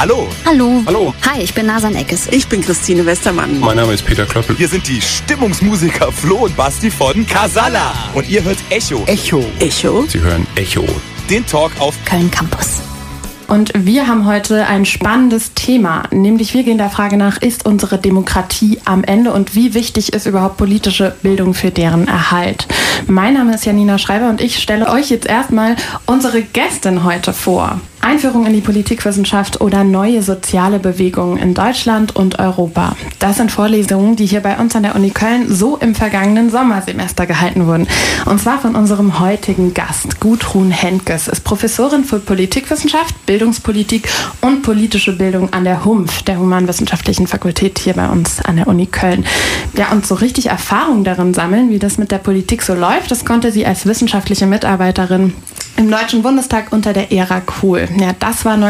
Hallo. Hallo. Hallo. Hi, ich bin Nasan Eckes. Ich bin Christine Westermann. Mein Name ist Peter Klöppel. Wir sind die Stimmungsmusiker Flo und Basti von Casala. Und ihr hört Echo. Echo. Echo? Sie hören Echo. Den Talk auf Köln Campus. Und wir haben heute ein spannendes Thema, nämlich wir gehen der Frage nach, ist unsere Demokratie am Ende und wie wichtig ist überhaupt politische Bildung für deren Erhalt? Mein Name ist Janina Schreiber und ich stelle euch jetzt erstmal unsere Gästin heute vor. Einführung in die Politikwissenschaft oder neue soziale Bewegungen in Deutschland und Europa. Das sind Vorlesungen, die hier bei uns an der Uni Köln so im vergangenen Sommersemester gehalten wurden. Und zwar von unserem heutigen Gast. Gudrun Hendges ist Professorin für Politikwissenschaft, Bildungspolitik und politische Bildung an der HUMF, der Humanwissenschaftlichen Fakultät hier bei uns an der Uni Köln. Ja, und so richtig Erfahrung darin sammeln, wie das mit der Politik so läuft, das konnte sie als wissenschaftliche Mitarbeiterin im Deutschen Bundestag unter der Ära Kohl. Ja, das war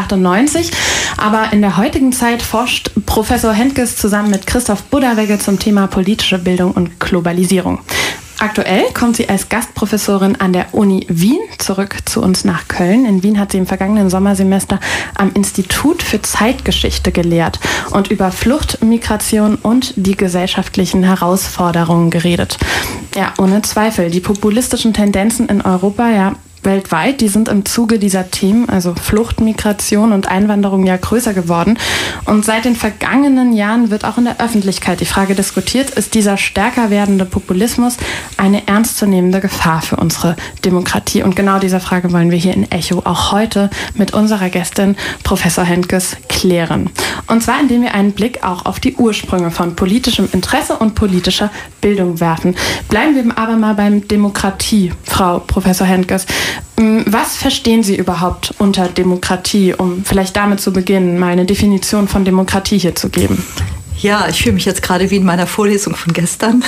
1998. Aber in der heutigen Zeit forscht Professor Hendges zusammen mit Christoph Budderwegge zum Thema politische Bildung und Globalisierung. Aktuell kommt sie als Gastprofessorin an der Uni Wien zurück zu uns nach Köln. In Wien hat sie im vergangenen Sommersemester am Institut für Zeitgeschichte gelehrt und über Flucht, Migration und die gesellschaftlichen Herausforderungen geredet. Ja, ohne Zweifel. Die populistischen Tendenzen in Europa, ja, weltweit, die sind im Zuge dieser Themen, also Flucht, Migration und Einwanderung, ja größer geworden. Und seit den vergangenen Jahren wird auch in der Öffentlichkeit die Frage diskutiert, ist dieser stärker werdende Populismus eine ernstzunehmende Gefahr für unsere Demokratie? Und genau diese Frage wollen wir hier in Echo auch heute mit unserer Gästin Professor Hendges klären. Und zwar, indem wir einen Blick auch auf die Ursprünge von politischem Interesse und politischer Bildung werfen. Bleiben wir aber mal beim Demokratie, Frau Professor Hendges. Was verstehen Sie überhaupt unter Demokratie, um vielleicht damit zu beginnen, mal eine Definition von Demokratie hier zu geben? Ja, ich fühle mich jetzt gerade wie in meiner Vorlesung von gestern.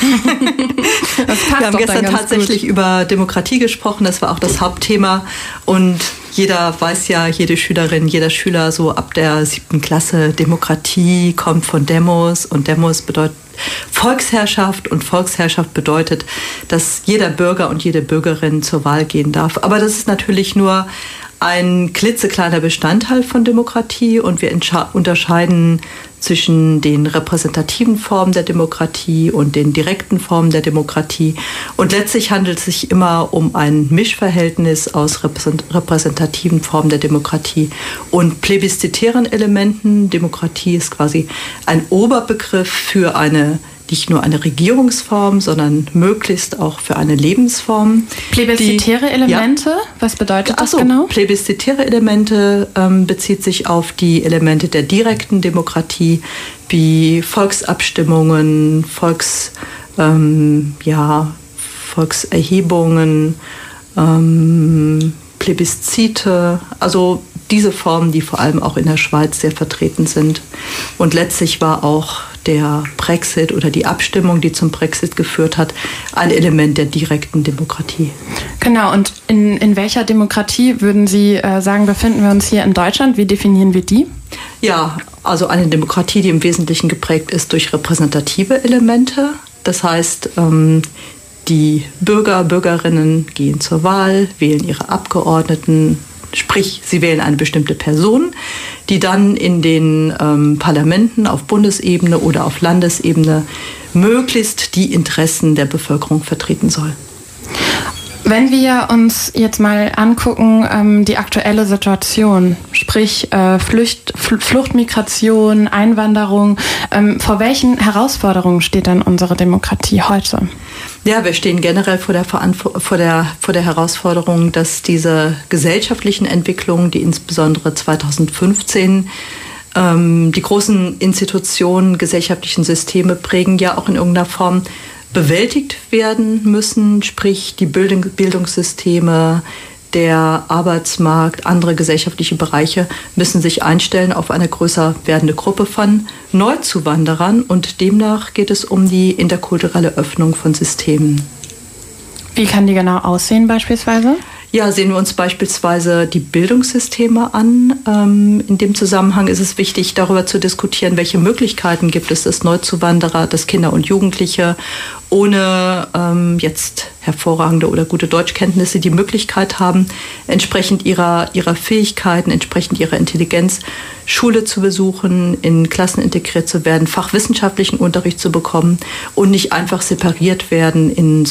Wir haben gestern tatsächlich über Demokratie gesprochen, das war auch das Hauptthema und jeder weiß ja, jede Schülerin, jeder Schüler so ab der 7. Klasse, Demokratie kommt von Demos und Demos bedeutet Volksherrschaft und Volksherrschaft bedeutet, dass jeder Bürger und jede Bürgerin zur Wahl gehen darf. Aber das ist natürlich nur ein klitzekleiner Bestandteil von Demokratie und wir unterscheiden zwischen den repräsentativen Formen der Demokratie und den direkten Formen der Demokratie. Und letztlich handelt es sich immer um ein Mischverhältnis aus repräsentativen Formen der Demokratie und plebiszitären Elementen. Demokratie ist quasi ein Oberbegriff für nicht nur eine Regierungsform, sondern möglichst auch für eine Lebensform. Plebiszitäre Elemente, ja. Was bedeutet das genau? Plebiszitäre Elemente bezieht sich auf die Elemente der direkten Demokratie, wie Volksabstimmungen, Volkserhebungen, Plebiszite, also diese Formen, die vor allem auch in der Schweiz sehr vertreten sind. Und letztlich war auch der Brexit oder die Abstimmung, die zum Brexit geführt hat, ein Element der direkten Demokratie. Genau, und in welcher Demokratie würden Sie sagen, befinden wir uns hier in Deutschland? Wie definieren wir die? Ja, also eine Demokratie, die im Wesentlichen geprägt ist durch repräsentative Elemente. Das heißt, die Bürgerinnen gehen zur Wahl, wählen ihre Abgeordneten, sprich, sie wählen eine bestimmte Person, die dann in den Parlamenten auf Bundesebene oder auf Landesebene möglichst die Interessen der Bevölkerung vertreten soll. Wenn wir uns jetzt mal angucken, die aktuelle Situation, sprich Flucht, Migration, Einwanderung, vor welchen Herausforderungen steht dann unsere Demokratie heute? Ja, wir stehen generell vor der Herausforderung, dass diese gesellschaftlichen Entwicklungen, die insbesondere 2015 die großen Institutionen, gesellschaftlichen Systeme prägen, ja auch in irgendeiner Form bewältigt werden müssen, sprich die Bildungssysteme, der Arbeitsmarkt, andere gesellschaftliche Bereiche müssen sich einstellen auf eine größer werdende Gruppe von Neuzuwanderern und demnach geht es um die interkulturelle Öffnung von Systemen. Wie kann die genau aussehen beispielsweise? Ja, sehen wir uns beispielsweise die Bildungssysteme an. In dem Zusammenhang ist es wichtig, darüber zu diskutieren, welche Möglichkeiten gibt es, dass Neuzuwanderer, dass Kinder und Jugendliche ohne jetzt hervorragende oder gute Deutschkenntnisse die Möglichkeit haben, entsprechend ihrer Fähigkeiten, entsprechend ihrer Intelligenz Schule zu besuchen, in Klassen integriert zu werden, fachwissenschaftlichen Unterricht zu bekommen und nicht einfach separiert werden in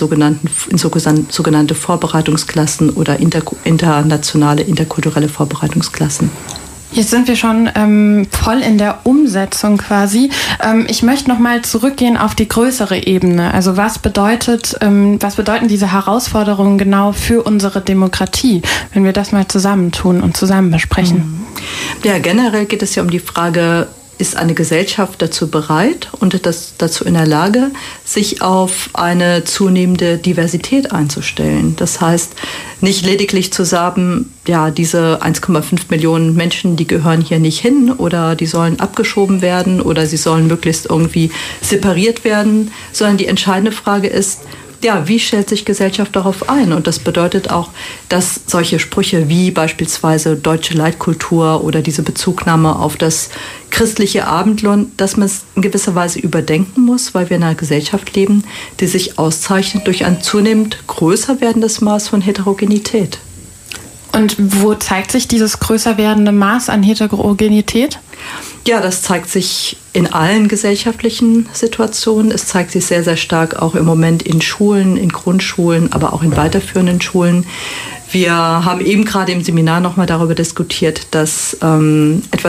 sogenannte Vorbereitungsklassen oder internationale, interkulturelle Vorbereitungsklassen. Jetzt sind wir schon voll in der Umsetzung quasi. Ich möchte noch mal zurückgehen auf die größere Ebene. Also was bedeuten diese Herausforderungen genau für unsere Demokratie, wenn wir das mal zusammentun und zusammen besprechen? Ja, generell geht es ja um die Frage, ist eine Gesellschaft dazu bereit und dazu in der Lage, sich auf eine zunehmende Diversität einzustellen. Das heißt, nicht lediglich zu sagen, ja, diese 1,5 Millionen Menschen, die gehören hier nicht hin oder die sollen abgeschoben werden oder sie sollen möglichst irgendwie separiert werden, sondern die entscheidende Frage ist, ja, wie stellt sich Gesellschaft darauf ein? Und das bedeutet auch, dass solche Sprüche wie beispielsweise deutsche Leitkultur oder diese Bezugnahme auf das christliche Abendland, dass man es in gewisser Weise überdenken muss, weil wir in einer Gesellschaft leben, die sich auszeichnet durch ein zunehmend größer werdendes Maß von Heterogenität. Und wo zeigt sich dieses größer werdende Maß an Heterogenität? Ja, das zeigt sich in allen gesellschaftlichen Situationen. Es zeigt sich sehr, sehr stark auch im Moment in Schulen, in Grundschulen, aber auch in weiterführenden Schulen. Wir haben eben gerade im Seminar nochmal darüber diskutiert, dass etwa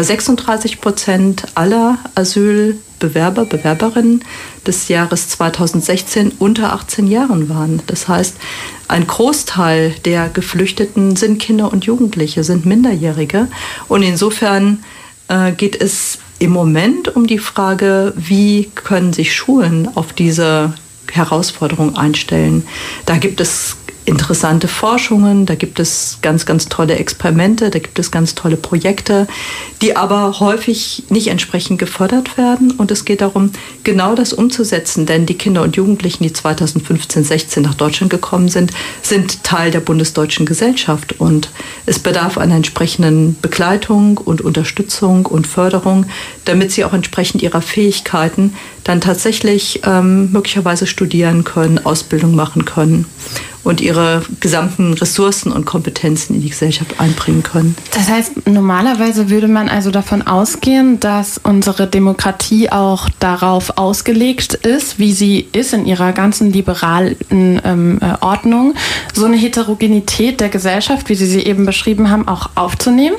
36% aller Asylbewerber, Bewerberinnen des Jahres 2016 unter 18 Jahren waren. Das heißt, ein Großteil der Geflüchteten sind Kinder und Jugendliche, sind Minderjährige. Und insofern geht es im Moment um die Frage, wie können sich Schulen auf diese Herausforderung einstellen. Da gibt es interessante Forschungen, da gibt es ganz, ganz tolle Experimente, da gibt es ganz tolle Projekte, die aber häufig nicht entsprechend gefördert werden. Und es geht darum, genau das umzusetzen, denn die Kinder und Jugendlichen, die 2015-16 nach Deutschland gekommen sind, sind Teil der bundesdeutschen Gesellschaft. Und es bedarf einer entsprechenden Begleitung und Unterstützung und Förderung, damit sie auch entsprechend ihrer Fähigkeiten dann tatsächlich möglicherweise studieren können, Ausbildung machen können und ihre gesamten Ressourcen und Kompetenzen in die Gesellschaft einbringen können. Das heißt, normalerweise würde man also davon ausgehen, dass unsere Demokratie auch darauf ausgelegt ist, wie sie ist in ihrer ganzen liberalen Ordnung, so eine Heterogenität der Gesellschaft, wie Sie sie eben beschrieben haben, auch aufzunehmen?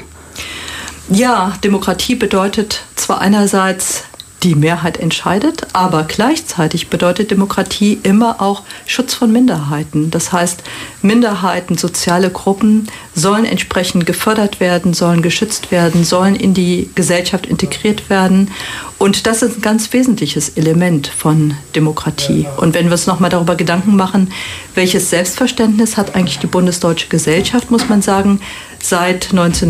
Ja, Demokratie bedeutet zwar einerseits, die Mehrheit entscheidet, aber gleichzeitig bedeutet Demokratie immer auch Schutz von Minderheiten. Das heißt, Minderheiten, soziale Gruppen sollen entsprechend gefördert werden, sollen geschützt werden, sollen in die Gesellschaft integriert werden. Und das ist ein ganz wesentliches Element von Demokratie. Und wenn wir uns nochmal darüber Gedanken machen, welches Selbstverständnis hat eigentlich die bundesdeutsche Gesellschaft, muss man sagen, seit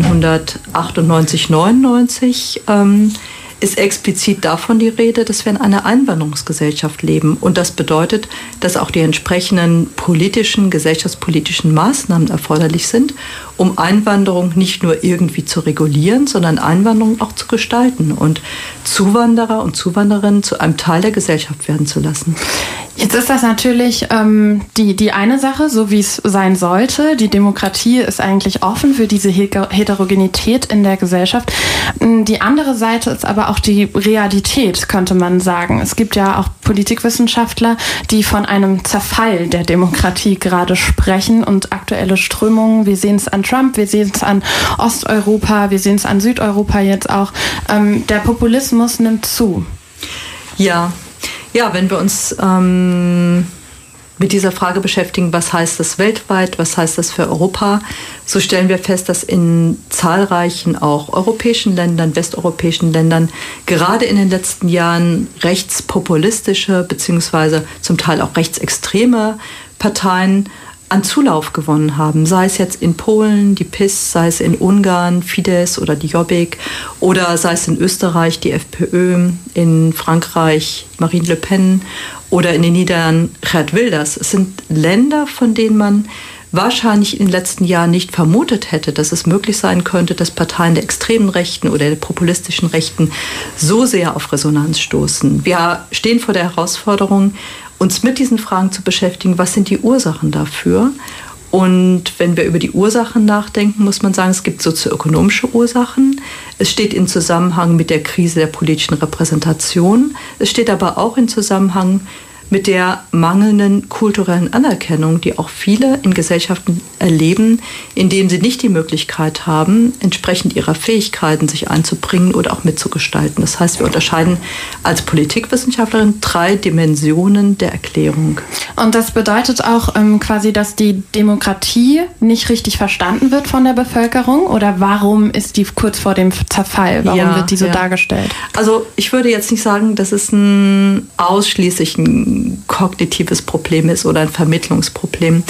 1998, 99 ist explizit davon die Rede, dass wir in einer Einwanderungsgesellschaft leben. Und das bedeutet, dass auch die entsprechenden gesellschaftspolitischen Maßnahmen erforderlich sind, um Einwanderung nicht nur irgendwie zu regulieren, sondern Einwanderung auch zu gestalten und Zuwanderer und Zuwanderinnen zu einem Teil der Gesellschaft werden zu lassen. Jetzt ist das natürlich die eine Sache, so wie es sein sollte. Die Demokratie ist eigentlich offen für diese Heterogenität in der Gesellschaft. Die andere Seite ist aber auch die Realität, könnte man sagen. Es gibt ja auch Politikwissenschaftler, die von einem Zerfall der Demokratie gerade sprechen und aktuelle Strömungen, wir sehen es an Trump, wir sehen es an Osteuropa, wir sehen es an Südeuropa jetzt auch. Der Populismus nimmt zu. Ja, wenn wir uns mit dieser Frage beschäftigen, was heißt das weltweit, was heißt das für Europa, so stellen wir fest, dass in zahlreichen auch europäischen Ländern, westeuropäischen Ländern gerade in den letzten Jahren rechtspopulistische bzw. zum Teil auch rechtsextreme Parteien an Zulauf gewonnen haben, sei es jetzt in Polen, die PiS, sei es in Ungarn, Fidesz oder die Jobbik, oder sei es in Österreich, die FPÖ, in Frankreich, Marine Le Pen oder in den Niederlanden Geert Wilders. Es sind Länder, von denen man wahrscheinlich in den letzten Jahren nicht vermutet hätte, dass es möglich sein könnte, dass Parteien der extremen Rechten oder der populistischen Rechten so sehr auf Resonanz stoßen. Wir stehen vor der Herausforderung, uns mit diesen Fragen zu beschäftigen, was sind die Ursachen dafür? Und wenn wir über die Ursachen nachdenken, muss man sagen, es gibt sozioökonomische Ursachen. Es steht in Zusammenhang mit der Krise der politischen Repräsentation. Es steht aber auch in Zusammenhang mit der mangelnden kulturellen Anerkennung, die auch viele in Gesellschaften erleben, in denen sie nicht die Möglichkeit haben, entsprechend ihrer Fähigkeiten sich einzubringen oder auch mitzugestalten. Das heißt, wir unterscheiden als Politikwissenschaftlerin 3 Dimensionen der Erklärung. Und das bedeutet auch quasi, dass die Demokratie nicht richtig verstanden wird von der Bevölkerung? Oder warum ist die kurz vor dem Zerfall? Warum wird die so dargestellt? Also ich würde jetzt nicht sagen, dass es ausschließlich ein kognitives Problem ist oder ein Vermittlungsproblem,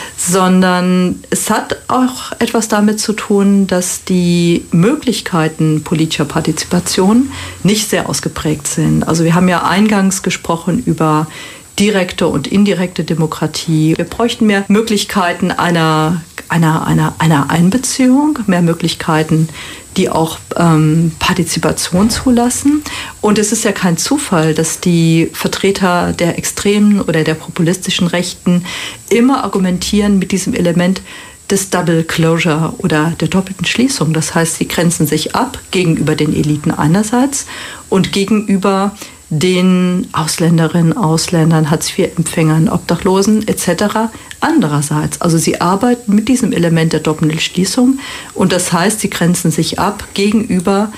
sondern es hat auch etwas damit zu tun, dass die Möglichkeiten politischer Partizipation nicht sehr ausgeprägt sind. Also wir haben ja eingangs gesprochen über direkte und indirekte Demokratie. Wir bräuchten mehr Möglichkeiten einer Einbeziehung, mehr Möglichkeiten, die auch Partizipation zulassen. Und es ist ja kein Zufall, dass die Vertreter der extremen oder der populistischen Rechten immer argumentieren mit diesem Element des Double Closure oder der doppelten Schließung. Das heißt, sie grenzen sich ab gegenüber den Eliten einerseits und gegenüber den Ausländerinnen, Ausländern, Hartz-IV-Empfängern, Obdachlosen etc. andererseits. Also sie arbeiten mit diesem Element der doppelten Schließung und das heißt, sie grenzen sich ab gegenüber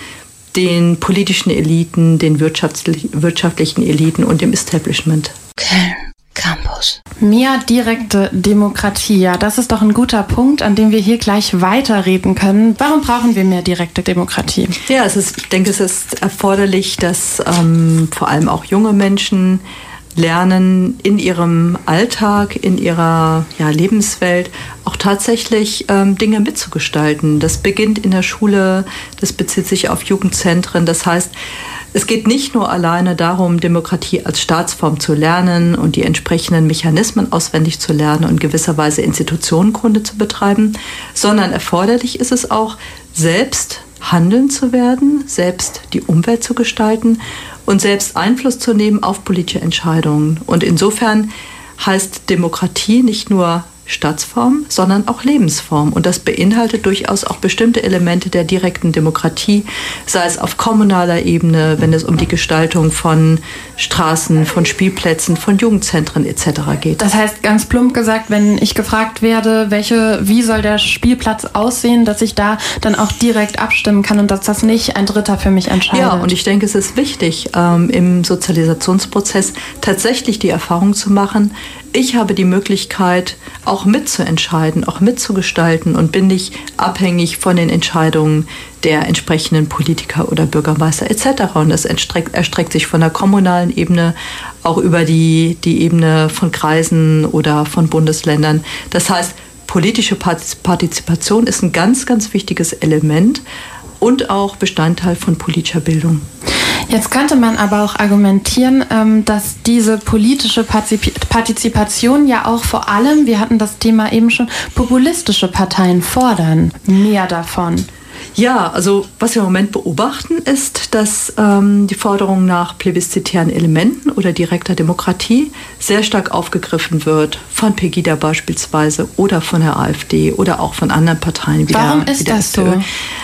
den politischen Eliten, den wirtschaftlichen Eliten und dem Establishment. Köln Campus. Mehr direkte Demokratie, ja, das ist doch ein guter Punkt, an dem wir hier gleich weiterreden können. Warum brauchen wir mehr direkte Demokratie? Ja, ich denke, es ist erforderlich, dass vor allem auch junge Menschen lernen, in ihrem Alltag, in ihrer Lebenswelt auch tatsächlich Dinge mitzugestalten. Das beginnt in der Schule, das bezieht sich auf Jugendzentren. Das heißt, es geht nicht nur alleine darum, Demokratie als Staatsform zu lernen und die entsprechenden Mechanismen auswendig zu lernen und gewisserweise Institutionenkunde zu betreiben, sondern erforderlich ist es auch, selbst handeln zu werden, selbst die Umwelt zu gestalten und selbst Einfluss zu nehmen auf politische Entscheidungen. Und insofern heißt Demokratie nicht nur Staatsform, sondern auch Lebensform. Und das beinhaltet durchaus auch bestimmte Elemente der direkten Demokratie, sei es auf kommunaler Ebene, wenn es um die Gestaltung von Straßen, von Spielplätzen, von Jugendzentren etc. geht. Das heißt, ganz plump gesagt, wenn ich gefragt werde, wie soll der Spielplatz aussehen, dass ich da dann auch direkt abstimmen kann und dass das nicht ein Dritter für mich entscheidet. Ja, und ich denke, es ist wichtig, im Sozialisationsprozess tatsächlich die Erfahrung zu machen, ich habe die Möglichkeit, auch mitzuentscheiden, auch mitzugestalten und bin nicht abhängig von den Entscheidungen der entsprechenden Politiker oder Bürgermeister etc. Und das erstreckt sich von der kommunalen Ebene auch über die Ebene von Kreisen oder von Bundesländern. Das heißt, politische Partizipation ist ein ganz, ganz wichtiges Element und auch Bestandteil von politischer Bildung. Jetzt könnte man aber auch argumentieren, dass diese politische Partizipation ja auch vor allem, wir hatten das Thema eben schon, populistische Parteien fordern. Mehr davon. Ja, also was wir im Moment beobachten, ist, dass die Forderung nach plebiszitären Elementen oder direkter Demokratie sehr stark aufgegriffen wird, von Pegida beispielsweise oder von der AfD oder auch von anderen Parteien. Warum ist das so?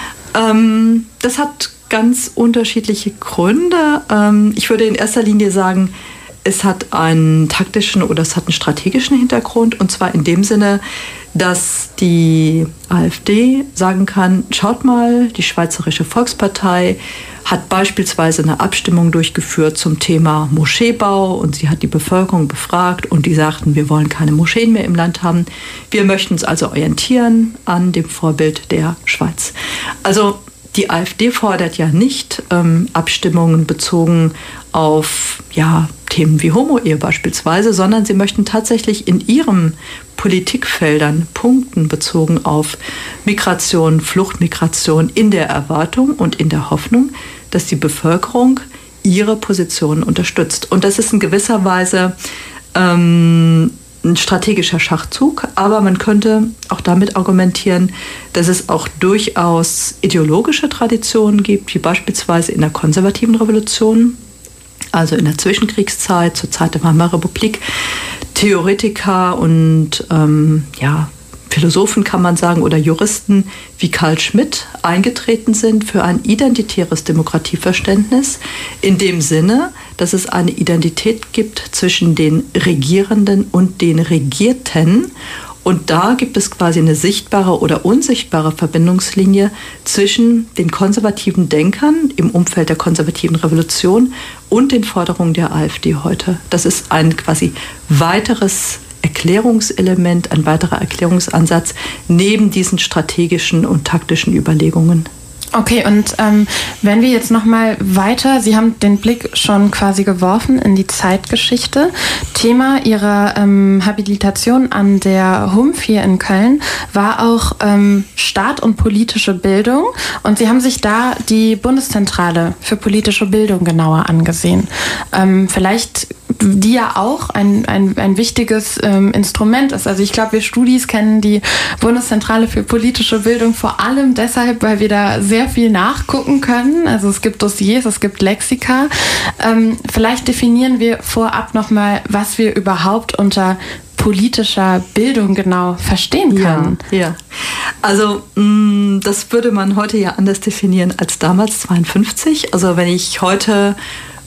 Das hat ganz unterschiedliche Gründe. Ich würde in erster Linie sagen, es hat einen taktischen oder es hat einen strategischen Hintergrund. Und zwar in dem Sinne, dass die AfD sagen kann, schaut mal, die Schweizerische Volkspartei hat beispielsweise eine Abstimmung durchgeführt zum Thema Moscheebau und sie hat die Bevölkerung befragt und die sagten, wir wollen keine Moscheen mehr im Land haben. Wir möchten uns also orientieren an dem Vorbild der Schweiz. Also die AfD fordert ja nicht Abstimmungen bezogen auf Themen wie Homo-Ehe beispielsweise, sondern sie möchten tatsächlich in ihren Politikfeldern Punkten bezogen auf Migration, Fluchtmigration in der Erwartung und in der Hoffnung, dass die Bevölkerung ihre Positionen unterstützt. Und das ist in gewisser Weise ein strategischer Schachzug, aber man könnte auch damit argumentieren, dass es auch durchaus ideologische Traditionen gibt, wie beispielsweise in der konservativen Revolution, also in der Zwischenkriegszeit, zur Zeit der Weimarer Republik, Theoretiker und Philosophen, kann man sagen, oder Juristen wie Carl Schmitt eingetreten sind für ein identitäres Demokratieverständnis, in dem Sinne, dass es eine Identität gibt zwischen den Regierenden und den Regierten. Und da gibt es quasi eine sichtbare oder unsichtbare Verbindungslinie zwischen den konservativen Denkern im Umfeld der konservativen Revolution und den Forderungen der AfD heute. Das ist ein quasi weiteres Erklärungselement, ein weiterer Erklärungsansatz neben diesen strategischen und taktischen Überlegungen. Okay, und wenn wir jetzt nochmal weiter, Sie haben den Blick schon quasi geworfen in die Zeitgeschichte. Thema Ihrer Habilitation an der HUMF hier in Köln war auch Staat und politische Bildung. Und Sie haben sich da die Bundeszentrale für politische Bildung genauer angesehen. Vielleicht die ja auch ein wichtiges Instrument ist. Also ich glaube, wir Studis kennen die Bundeszentrale für politische Bildung vor allem deshalb, weil wir da sehr viel nachgucken können. Also es gibt Dossiers, es gibt Lexika. Vielleicht definieren wir vorab nochmal, was wir überhaupt unter politischer Bildung genau verstehen können. Ja. Also das würde man heute ja anders definieren als damals, 52. Also wenn ich heute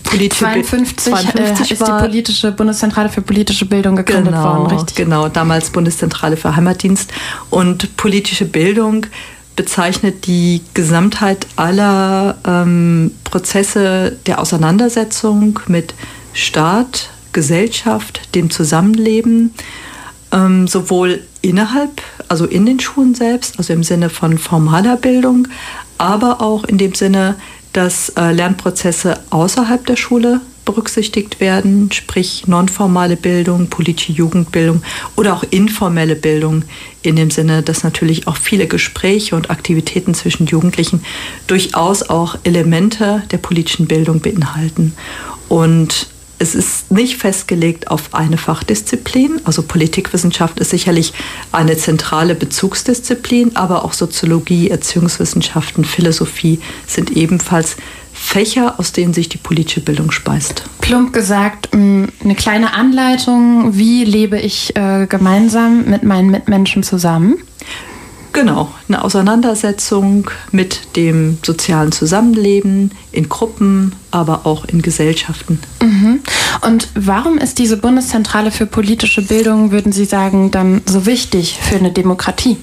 52 ist die politische Bundeszentrale für politische Bildung gegründet worden, richtig? Genau, damals Bundeszentrale für Heimatdienst. Und politische Bildung bezeichnet die Gesamtheit aller Prozesse der Auseinandersetzung mit Staat, Gesellschaft, dem Zusammenleben, sowohl innerhalb, also in den Schulen selbst, also im Sinne von formaler Bildung, aber auch in dem Sinne, dass Lernprozesse außerhalb der Schule berücksichtigt werden, sprich nonformale Bildung, politische Jugendbildung oder auch informelle Bildung in dem Sinne, dass natürlich auch viele Gespräche und Aktivitäten zwischen Jugendlichen durchaus auch Elemente der politischen Bildung beinhalten. Und es ist nicht festgelegt auf eine Fachdisziplin, also Politikwissenschaft ist sicherlich eine zentrale Bezugsdisziplin, aber auch Soziologie, Erziehungswissenschaften, Philosophie sind ebenfalls Fächer, aus denen sich die politische Bildung speist. Plump gesagt, eine kleine Anleitung, wie lebe ich gemeinsam mit meinen Mitmenschen zusammen? Genau, eine Auseinandersetzung mit dem sozialen Zusammenleben in Gruppen, aber auch in Gesellschaften. Mhm. Und warum ist diese Bundeszentrale für politische Bildung, würden Sie sagen, dann so wichtig für eine Demokratie?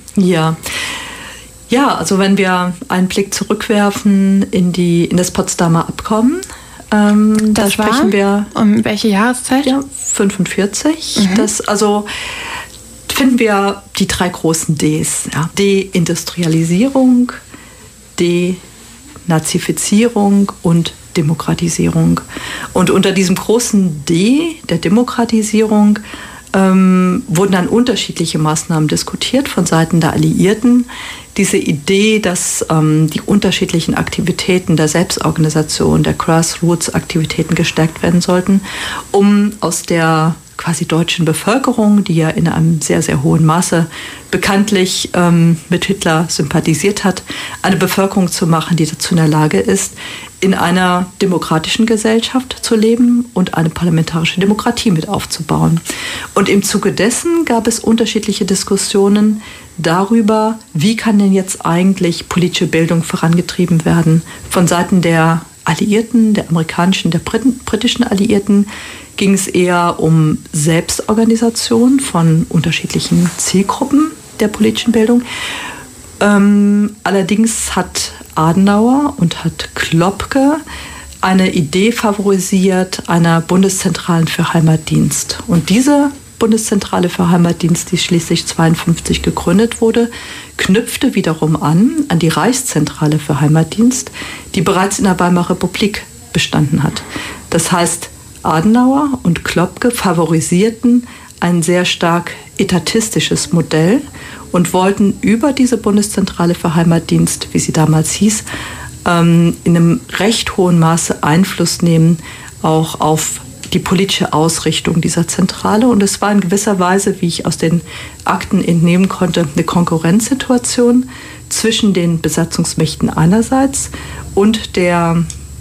Ja, also wenn wir einen Blick zurückwerfen in das Potsdamer Abkommen, da sprechen wir um welche Jahreszeit? Ja, 45. Mhm. Finden wir die 3 großen Ds. Ja. Deindustrialisierung, Denazifizierung und Demokratisierung. Und unter diesem großen D, der Demokratisierung, wurden dann unterschiedliche Maßnahmen diskutiert von Seiten der Alliierten. Diese Idee, dass die unterschiedlichen Aktivitäten der Selbstorganisation, der Grassroots-Aktivitäten gestärkt werden sollten, um aus der quasi deutschen Bevölkerung, die ja in einem sehr, sehr hohen Maße bekanntlich mit Hitler sympathisiert hat, eine Bevölkerung zu machen, die dazu in der Lage ist, in einer demokratischen Gesellschaft zu leben und eine parlamentarische Demokratie mit aufzubauen. Und im Zuge dessen gab es unterschiedliche Diskussionen darüber, wie kann denn jetzt eigentlich politische Bildung vorangetrieben werden. Von Seiten der Alliierten, der amerikanischen, der britischen Alliierten, ging es eher um Selbstorganisation von unterschiedlichen Zielgruppen der politischen Bildung. Allerdings hat Adenauer und hat Klopke eine Idee favorisiert einer Bundeszentralen für Heimatdienst. Und diese Bundeszentrale für Heimatdienst, die schließlich 1952 gegründet wurde, knüpfte wiederum an die Reichszentrale für Heimatdienst, die bereits in der Weimarer Republik bestanden hat. Das heißt, Adenauer und Klopke favorisierten ein sehr stark etatistisches Modell und wollten über diese Bundeszentrale für Heimatdienst, wie sie damals hieß, in einem recht hohen Maße Einfluss nehmen, auch auf die politische Ausrichtung dieser Zentrale. Und es war in gewisser Weise, wie ich aus den Akten entnehmen konnte, eine Konkurrenzsituation zwischen den Besatzungsmächten einerseits und der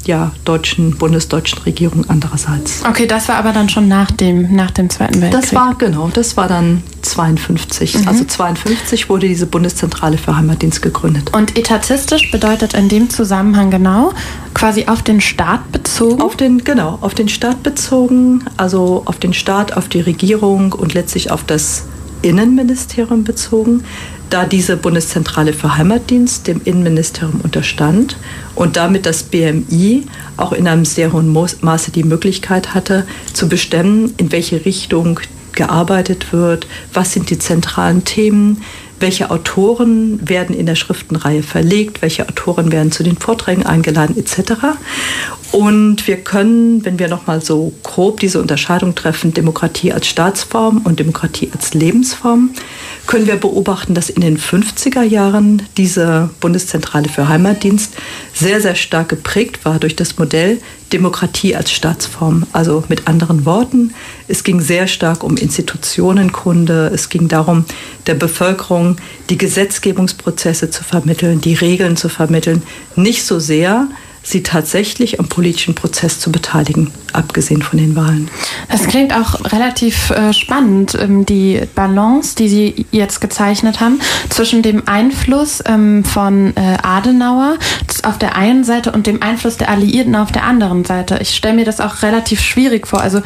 bundesdeutschen Regierung andererseits. Okay, das war aber dann schon nach dem Zweiten Weltkrieg. Das war dann 52. Mhm. Also 52 wurde diese Bundeszentrale für Heimatdienst gegründet. Und etatistisch bedeutet in dem Zusammenhang genau quasi auf den Staat bezogen? Auf den Staat bezogen, also auf den Staat, auf die Regierung und letztlich auf das Innenministerium bezogen, da diese Bundeszentrale für Heimatdienst dem Innenministerium unterstand und damit das BMI auch in einem sehr hohen Maße die Möglichkeit hatte, zu bestimmen, in welche Richtung gearbeitet wird, was sind die zentralen Themen, welche Autoren werden in der Schriftenreihe verlegt, welche Autoren werden zu den Vorträgen eingeladen etc. Und wir können, wenn wir nochmal so grob diese Unterscheidung treffen, Demokratie als Staatsform und Demokratie als Lebensform, können wir beobachten, dass in den 50er Jahren diese Bundeszentrale für Heimatdienst sehr, sehr stark geprägt war durch das Modell Demokratie als Staatsform. Also mit anderen Worten, es ging sehr stark um Institutionenkunde, es ging darum, der Bevölkerung die Gesetzgebungsprozesse zu vermitteln, die Regeln zu vermitteln, nicht so sehr sie tatsächlich am politischen Prozess zu beteiligen, abgesehen von den Wahlen. Das klingt auch relativ spannend, die Balance, die Sie jetzt gezeichnet haben, zwischen dem Einfluss von Adenauer auf der einen Seite und dem Einfluss der Alliierten auf der anderen Seite. Ich stelle mir das auch relativ schwierig vor. Also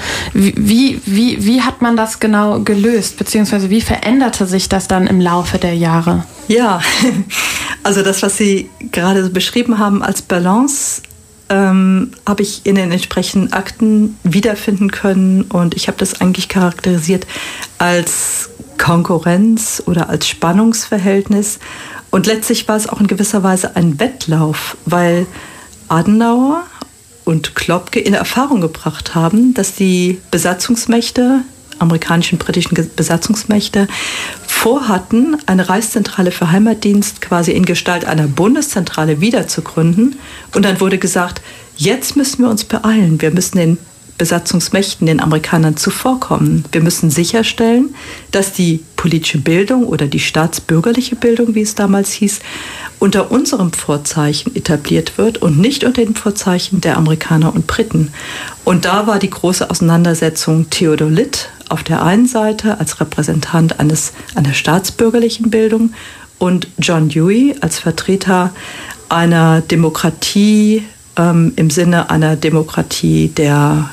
wie hat man das genau gelöst, beziehungsweise wie veränderte sich das dann im Laufe der Jahre? Ja, also das, was Sie gerade beschrieben haben als Balance, habe ich in den entsprechenden Akten wiederfinden können und ich habe das eigentlich charakterisiert als Konkurrenz oder als Spannungsverhältnis und letztlich war es auch in gewisser Weise ein Wettlauf, weil Adenauer und Klopke in Erfahrung gebracht haben, dass die Besatzungsmächte, amerikanischen, britischen Besatzungsmächte, vorhatten, eine Reichszentrale für Heimatdienst quasi in Gestalt einer Bundeszentrale wieder zu gründen. Und dann wurde gesagt, jetzt müssen wir uns beeilen. Wir müssen den Besatzungsmächten, den Amerikanern zuvorkommen. Wir müssen sicherstellen, dass die politische Bildung oder die staatsbürgerliche Bildung, wie es damals hieß, unter unserem Vorzeichen etabliert wird und nicht unter dem Vorzeichen der Amerikaner und Briten. Und da war die große Auseinandersetzung Theodor Litt auf der einen Seite als Repräsentant einer staatsbürgerlichen Bildung und John Dewey als Vertreter einer Demokratie im Sinne einer Demokratie der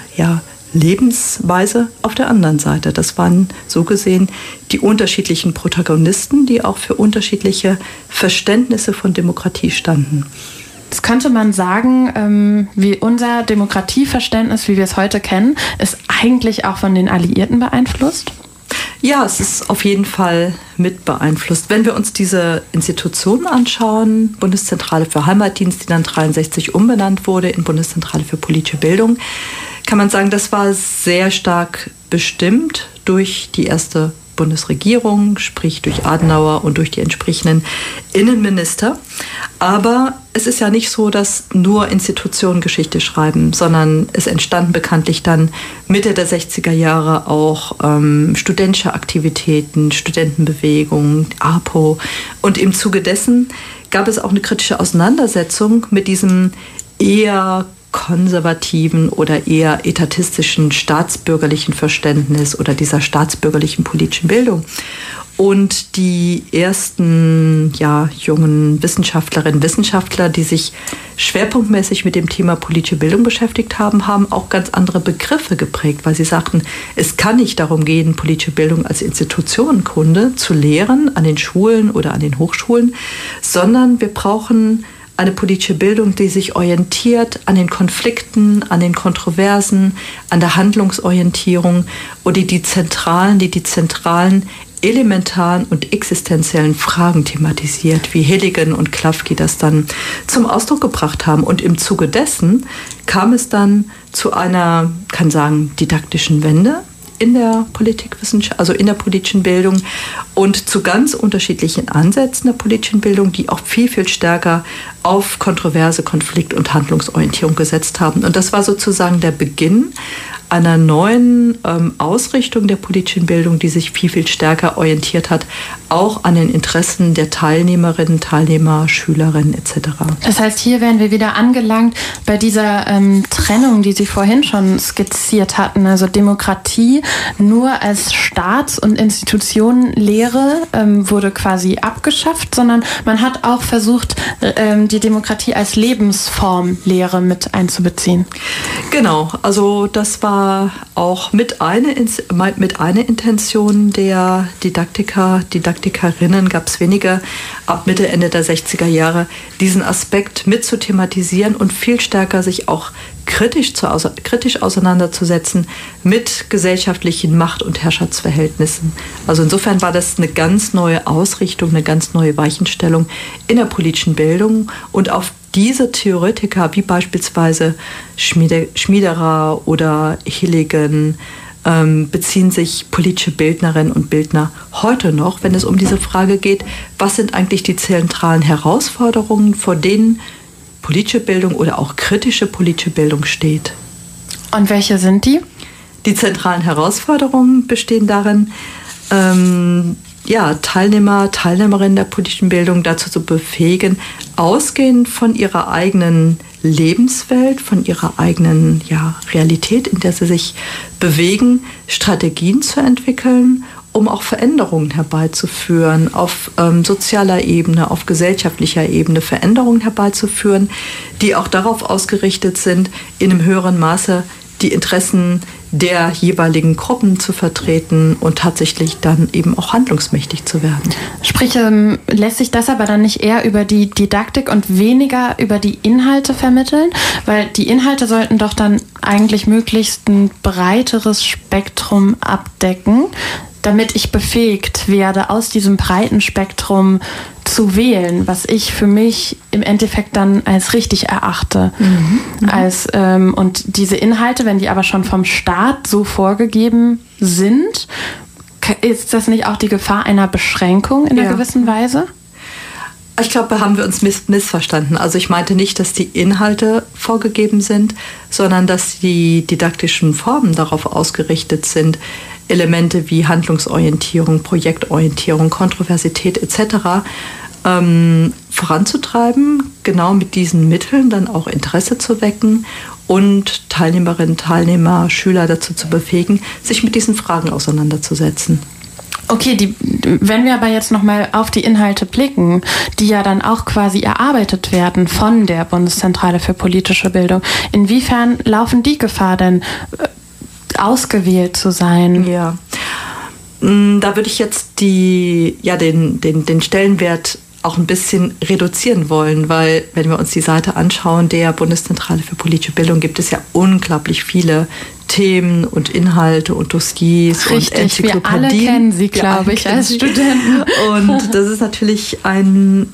Lebensweise auf der anderen Seite. Das waren so gesehen die unterschiedlichen Protagonisten, die auch für unterschiedliche Verständnisse von Demokratie standen. Das könnte man sagen, wie unser Demokratieverständnis, wie wir es heute kennen, ist eigentlich auch von den Alliierten beeinflusst? Ja, es ist auf jeden Fall mit beeinflusst. Wenn wir uns diese Institutionen anschauen, Bundeszentrale für Heimatdienst, die dann 1963 umbenannt wurde in Bundeszentrale für politische Bildung, kann man sagen, das war sehr stark bestimmt durch die erste Bundesregierung, sprich durch Adenauer und durch die entsprechenden Innenminister. Aber es ist ja nicht so, dass nur Institutionen Geschichte schreiben, sondern es entstanden bekanntlich dann Mitte der 60er Jahre auch studentische Aktivitäten, Studentenbewegungen, APO. Und im Zuge dessen gab es auch eine kritische Auseinandersetzung mit diesem eher konservativen oder eher etatistischen staatsbürgerlichen Verständnis oder dieser staatsbürgerlichen politischen Bildung. Und die ersten jungen Wissenschaftlerinnen und Wissenschaftler, die sich schwerpunktmäßig mit dem Thema politische Bildung beschäftigt haben, haben auch ganz andere Begriffe geprägt, weil sie sagten, es kann nicht darum gehen, politische Bildung als Institutionenkunde zu lehren an den Schulen oder an den Hochschulen, sondern wir brauchen eine politische Bildung, die sich orientiert an den Konflikten, an den Kontroversen, an der Handlungsorientierung oder die zentralen elementaren und existenziellen Fragen thematisiert, wie Halligan und Klafki das dann zum Ausdruck gebracht haben. Und im Zuge dessen kam es dann zu einer, kann sagen, didaktischen Wende in der Politikwissenschaft, also in der politischen Bildung und zu ganz unterschiedlichen Ansätzen der politischen Bildung, die auch viel, viel stärker auf Kontroverse, Konflikt und Handlungsorientierung gesetzt haben. Und das war sozusagen der Beginn einer neuen Ausrichtung der politischen Bildung, die sich viel, viel stärker orientiert hat, auch an den Interessen der Teilnehmerinnen, Teilnehmer, Schülerinnen etc. Das heißt, hier wären wir wieder angelangt bei dieser Trennung, die Sie vorhin schon skizziert hatten, also Demokratie nur als Staats- und Institutionenlehre wurde quasi abgeschafft, sondern man hat auch versucht, die Demokratie als Lebensformlehre mit einzubeziehen. Genau, also das war auch mit einer Intention der Didaktikerinnen, gab es wenige ab Mitte, Ende der 60er Jahre, diesen Aspekt mit zu thematisieren und viel stärker sich auch kritisch auseinanderzusetzen mit gesellschaftlichen Macht- und Herrschaftsverhältnissen. Also insofern war das eine ganz neue Ausrichtung, eine ganz neue Weichenstellung in der politischen Bildung und auf diese Theoretiker, wie beispielsweise Schmiederer oder Hilligen, beziehen sich politische Bildnerinnen und Bildner heute noch, wenn es um diese Frage geht, was sind eigentlich die zentralen Herausforderungen, vor denen politische Bildung oder auch kritische politische Bildung steht. Und welche sind die? Die zentralen Herausforderungen bestehen darin, Teilnehmerinnen der politischen Bildung dazu zu befähigen, ausgehend von ihrer eigenen Lebenswelt, von ihrer eigenen Realität, in der sie sich bewegen, Strategien zu entwickeln, um auch Veränderungen herbeizuführen, auf sozialer Ebene, auf gesellschaftlicher Ebene Veränderungen herbeizuführen, die auch darauf ausgerichtet sind, in einem höheren Maße die Interessen der jeweiligen Gruppen zu vertreten und tatsächlich dann eben auch handlungsmächtig zu werden. Sprich, lässt sich das aber dann nicht eher über die Didaktik und weniger über die Inhalte vermitteln? Weil die Inhalte sollten doch dann eigentlich möglichst ein breiteres Spektrum abdecken, damit ich befähigt werde, aus diesem breiten Spektrum zu wählen, was ich für mich im Endeffekt dann als richtig erachte. Und diese Inhalte, wenn die aber schon vom Staat so vorgegeben sind, ist das nicht auch die Gefahr einer Beschränkung in einer gewissen Weise? Ich glaube, da haben wir uns missverstanden. Also ich meinte nicht, dass die Inhalte vorgegeben sind, sondern dass die didaktischen Formen darauf ausgerichtet sind, Elemente wie Handlungsorientierung, Projektorientierung, Kontroversität etc. Voranzutreiben, genau mit diesen Mitteln dann auch Interesse zu wecken und Teilnehmerinnen, Teilnehmer, Schüler dazu zu befähigen, sich mit diesen Fragen auseinanderzusetzen. Okay, wenn wir aber jetzt nochmal auf die Inhalte blicken, die ja dann auch quasi erarbeitet werden von der Bundeszentrale für politische Bildung, inwiefern laufen die Gefahr denn, ausgewählt zu sein? Ja, da würde ich jetzt den Stellenwert auch ein bisschen reduzieren wollen, weil wenn wir uns die Seite anschauen, der Bundeszentrale für politische Bildung, gibt es ja unglaublich viele Themen und Inhalte und Dossiers. Richtig, und Enzyklopädien. Wir alle kennen sie, glaube ich, als Studenten. Und das ist natürlich eine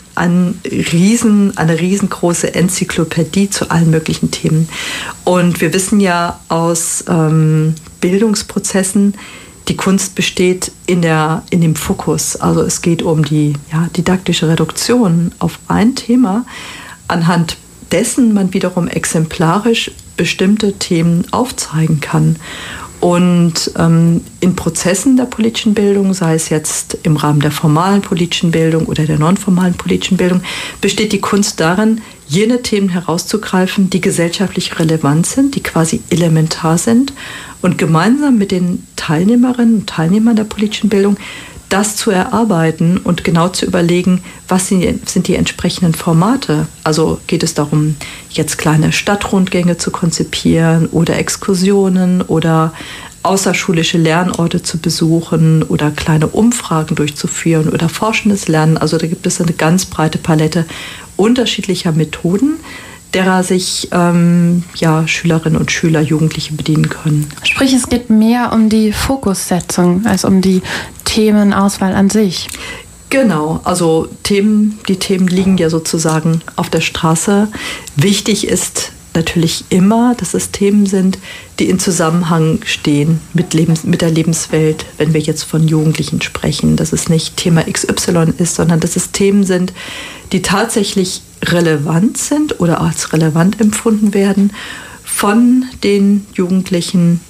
riesengroße Enzyklopädie zu allen möglichen Themen. Und wir wissen ja aus Bildungsprozessen, die Kunst besteht in dem Fokus. Also es geht um die didaktische Reduktion auf ein Thema, anhand dessen man wiederum exemplarisch bestimmte Themen aufzeigen kann. Und in Prozessen der politischen Bildung, sei es jetzt im Rahmen der formalen politischen Bildung oder der nonformalen politischen Bildung, besteht die Kunst darin, jene Themen herauszugreifen, die gesellschaftlich relevant sind, die quasi elementar sind und gemeinsam mit den Teilnehmerinnen und Teilnehmern der politischen Bildung das zu erarbeiten und genau zu überlegen, was sind die entsprechenden Formate. Also geht es darum, jetzt kleine Stadtrundgänge zu konzipieren oder Exkursionen oder außerschulische Lernorte zu besuchen oder kleine Umfragen durchzuführen oder forschendes Lernen. Also da gibt es eine ganz breite Palette unterschiedlicher Methoden, derer sich Schülerinnen und Schüler, Jugendliche bedienen können. Sprich, es geht mehr um die Fokussetzung als um die Themenauswahl an sich. Genau, also die Themen liegen ja sozusagen auf der Straße. Wichtig ist natürlich immer, dass es Themen sind, die in Zusammenhang stehen mit der Lebenswelt, wenn wir jetzt von Jugendlichen sprechen. Dass es nicht Thema XY ist, sondern dass es Themen sind, die tatsächlich relevant sind oder als relevant empfunden werden von den Jugendlichen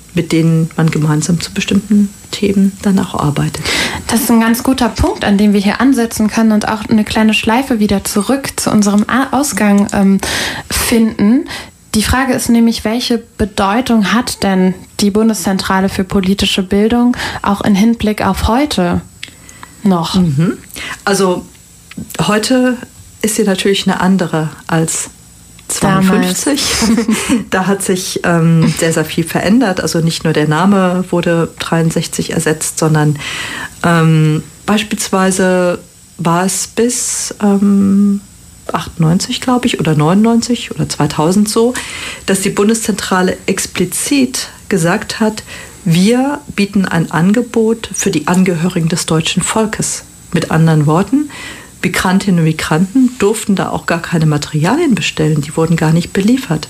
mit denen man gemeinsam zu bestimmten Themen dann auch arbeitet. Das ist ein ganz guter Punkt, an dem wir hier ansetzen können und auch eine kleine Schleife wieder zurück zu unserem Ausgang finden. Die Frage ist nämlich, welche Bedeutung hat denn die Bundeszentrale für politische Bildung auch im Hinblick auf heute noch? Also heute ist sie natürlich eine andere als 52. Da hat sich sehr, sehr viel verändert. Also nicht nur der Name wurde 63 ersetzt, sondern beispielsweise war es bis 98, glaube ich, oder 99 oder 2000 so, dass die Bundeszentrale explizit gesagt hat, wir bieten ein Angebot für die Angehörigen des deutschen Volkes. Mit anderen Worten, Migrantinnen und Migranten durften da auch gar keine Materialien bestellen, die wurden gar nicht beliefert.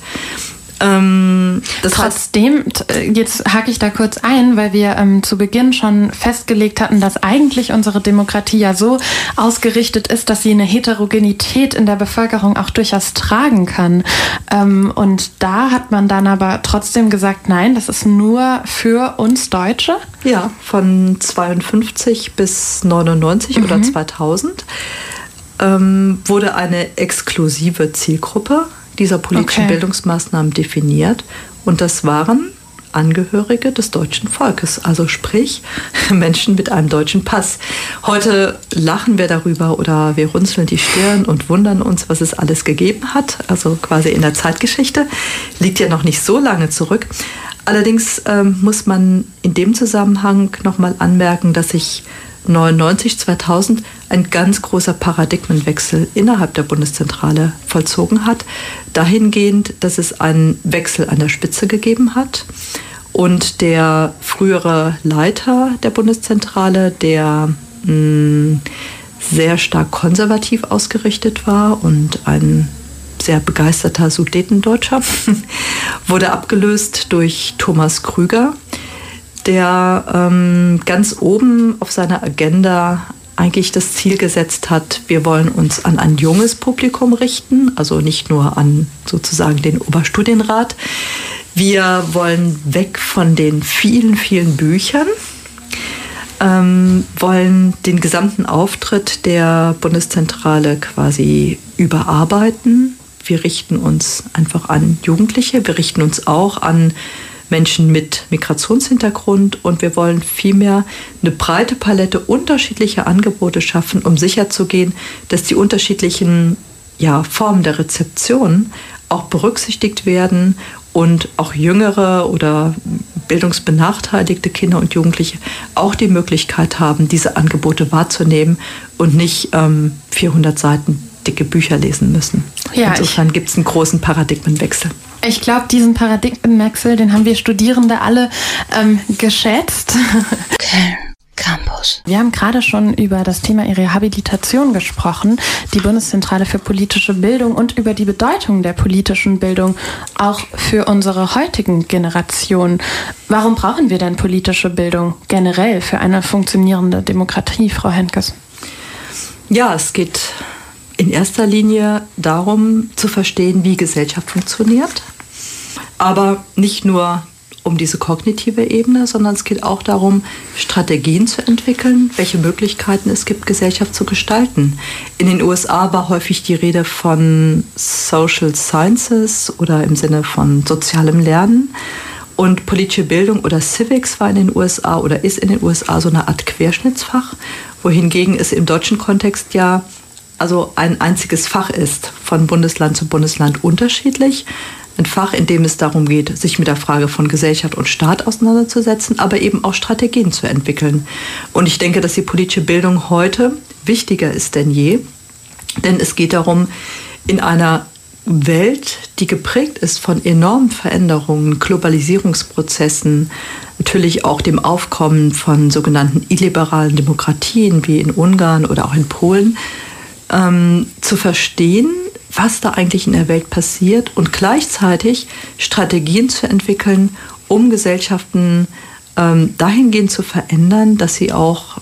Trotzdem, jetzt hake ich da kurz ein, weil wir zu Beginn schon festgelegt hatten, dass eigentlich unsere Demokratie ja so ausgerichtet ist, dass sie eine Heterogenität in der Bevölkerung auch durchaus tragen kann. Und da hat man dann aber trotzdem gesagt, nein, das ist nur für uns Deutsche. Ja, von 52 bis 99 oder 2000 wurde eine exklusive Zielgruppe dieser politischen Bildungsmaßnahmen definiert. Und das waren Angehörige des deutschen Volkes, also sprich Menschen mit einem deutschen Pass. Heute lachen wir darüber oder wir runzeln die Stirn und wundern uns, was es alles gegeben hat. Also quasi in der Zeitgeschichte. Liegt ja noch nicht so lange zurück. Allerdings muss man in dem Zusammenhang nochmal anmerken, dass sich 99, 2000 ein ganz großer Paradigmenwechsel innerhalb der Bundeszentrale vollzogen hat. Dahingehend, dass es einen Wechsel an der Spitze gegeben hat und der frühere Leiter der Bundeszentrale, der sehr stark konservativ ausgerichtet war und ein sehr begeisterter Sudetendeutscher, wurde abgelöst durch Thomas Krüger, der ganz oben auf seiner Agenda eigentlich das Ziel gesetzt hat, wir wollen uns an ein junges Publikum richten, also nicht nur an sozusagen den Oberstudienrat. Wir wollen weg von den vielen, vielen Büchern, wollen den gesamten Auftritt der Bundeszentrale quasi überarbeiten. Wir richten uns einfach an Jugendliche, wir richten uns auch an Menschen mit Migrationshintergrund und wir wollen vielmehr eine breite Palette unterschiedlicher Angebote schaffen, um sicherzugehen, dass die unterschiedlichen Formen der Rezeption auch berücksichtigt werden und auch jüngere oder bildungsbenachteiligte Kinder und Jugendliche auch die Möglichkeit haben, diese Angebote wahrzunehmen und nicht 400 Seiten dicke Bücher lesen müssen. Ja, insofern gibt es einen großen Paradigmenwechsel. Ich glaube, diesen Paradigmenwechsel, den haben wir Studierende alle geschätzt. Köln Campus. Wir haben gerade schon über das Thema Rehabilitation gesprochen, die Bundeszentrale für politische Bildung und über die Bedeutung der politischen Bildung auch für unsere heutigen Generationen. Warum brauchen wir denn politische Bildung generell für eine funktionierende Demokratie, Frau Henkes? Ja, es geht in erster Linie darum zu verstehen, wie Gesellschaft funktioniert. Aber nicht nur um diese kognitive Ebene, sondern es geht auch darum, Strategien zu entwickeln, welche Möglichkeiten es gibt, Gesellschaft zu gestalten. In den USA war häufig die Rede von Social Sciences oder im Sinne von sozialem Lernen. Und politische Bildung oder Civics war in den USA oder ist in den USA so eine Art Querschnittsfach, wohingegen es im deutschen Kontext ja also ein einziges Fach ist, von Bundesland zu Bundesland unterschiedlich. Ein Fach, in dem es darum geht, sich mit der Frage von Gesellschaft und Staat auseinanderzusetzen, aber eben auch Strategien zu entwickeln. Und ich denke, dass die politische Bildung heute wichtiger ist denn je, denn es geht darum, in einer Welt, die geprägt ist von enormen Veränderungen, Globalisierungsprozessen, natürlich auch dem Aufkommen von sogenannten illiberalen Demokratien wie in Ungarn oder auch in Polen, zu verstehen, was da eigentlich in der Welt passiert und gleichzeitig Strategien zu entwickeln, um Gesellschaften dahingehend zu verändern, dass sie auch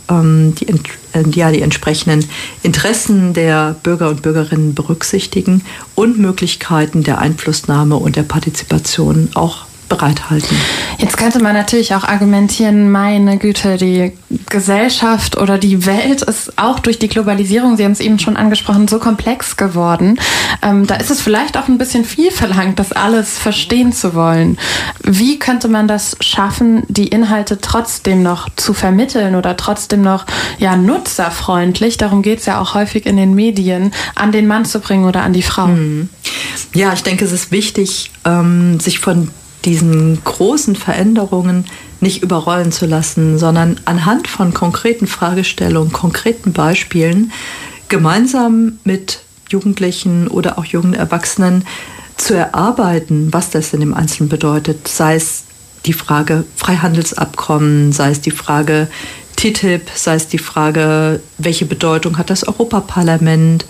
die entsprechenden Interessen der Bürger und Bürgerinnen berücksichtigen und Möglichkeiten der Einflussnahme und der Partizipation auch bereithalten. Jetzt könnte man natürlich auch argumentieren, meine Güte, die Gesellschaft oder die Welt ist auch durch die Globalisierung, Sie haben es eben schon angesprochen, so komplex geworden. Da ist es vielleicht auch ein bisschen viel verlangt, das alles verstehen zu wollen. Wie könnte man das schaffen, die Inhalte trotzdem noch zu vermitteln oder trotzdem noch nutzerfreundlich, darum geht es ja auch häufig in den Medien, an den Mann zu bringen oder an die Frau? Ja, ich denke, es ist wichtig, sich von diesen großen Veränderungen nicht überrollen zu lassen, sondern anhand von konkreten Fragestellungen, konkreten Beispielen gemeinsam mit Jugendlichen oder auch jungen Erwachsenen zu erarbeiten, was das denn im Einzelnen bedeutet. Sei es die Frage Freihandelsabkommen, sei es die Frage TTIP, sei es die Frage, welche Bedeutung hat das Europaparlament,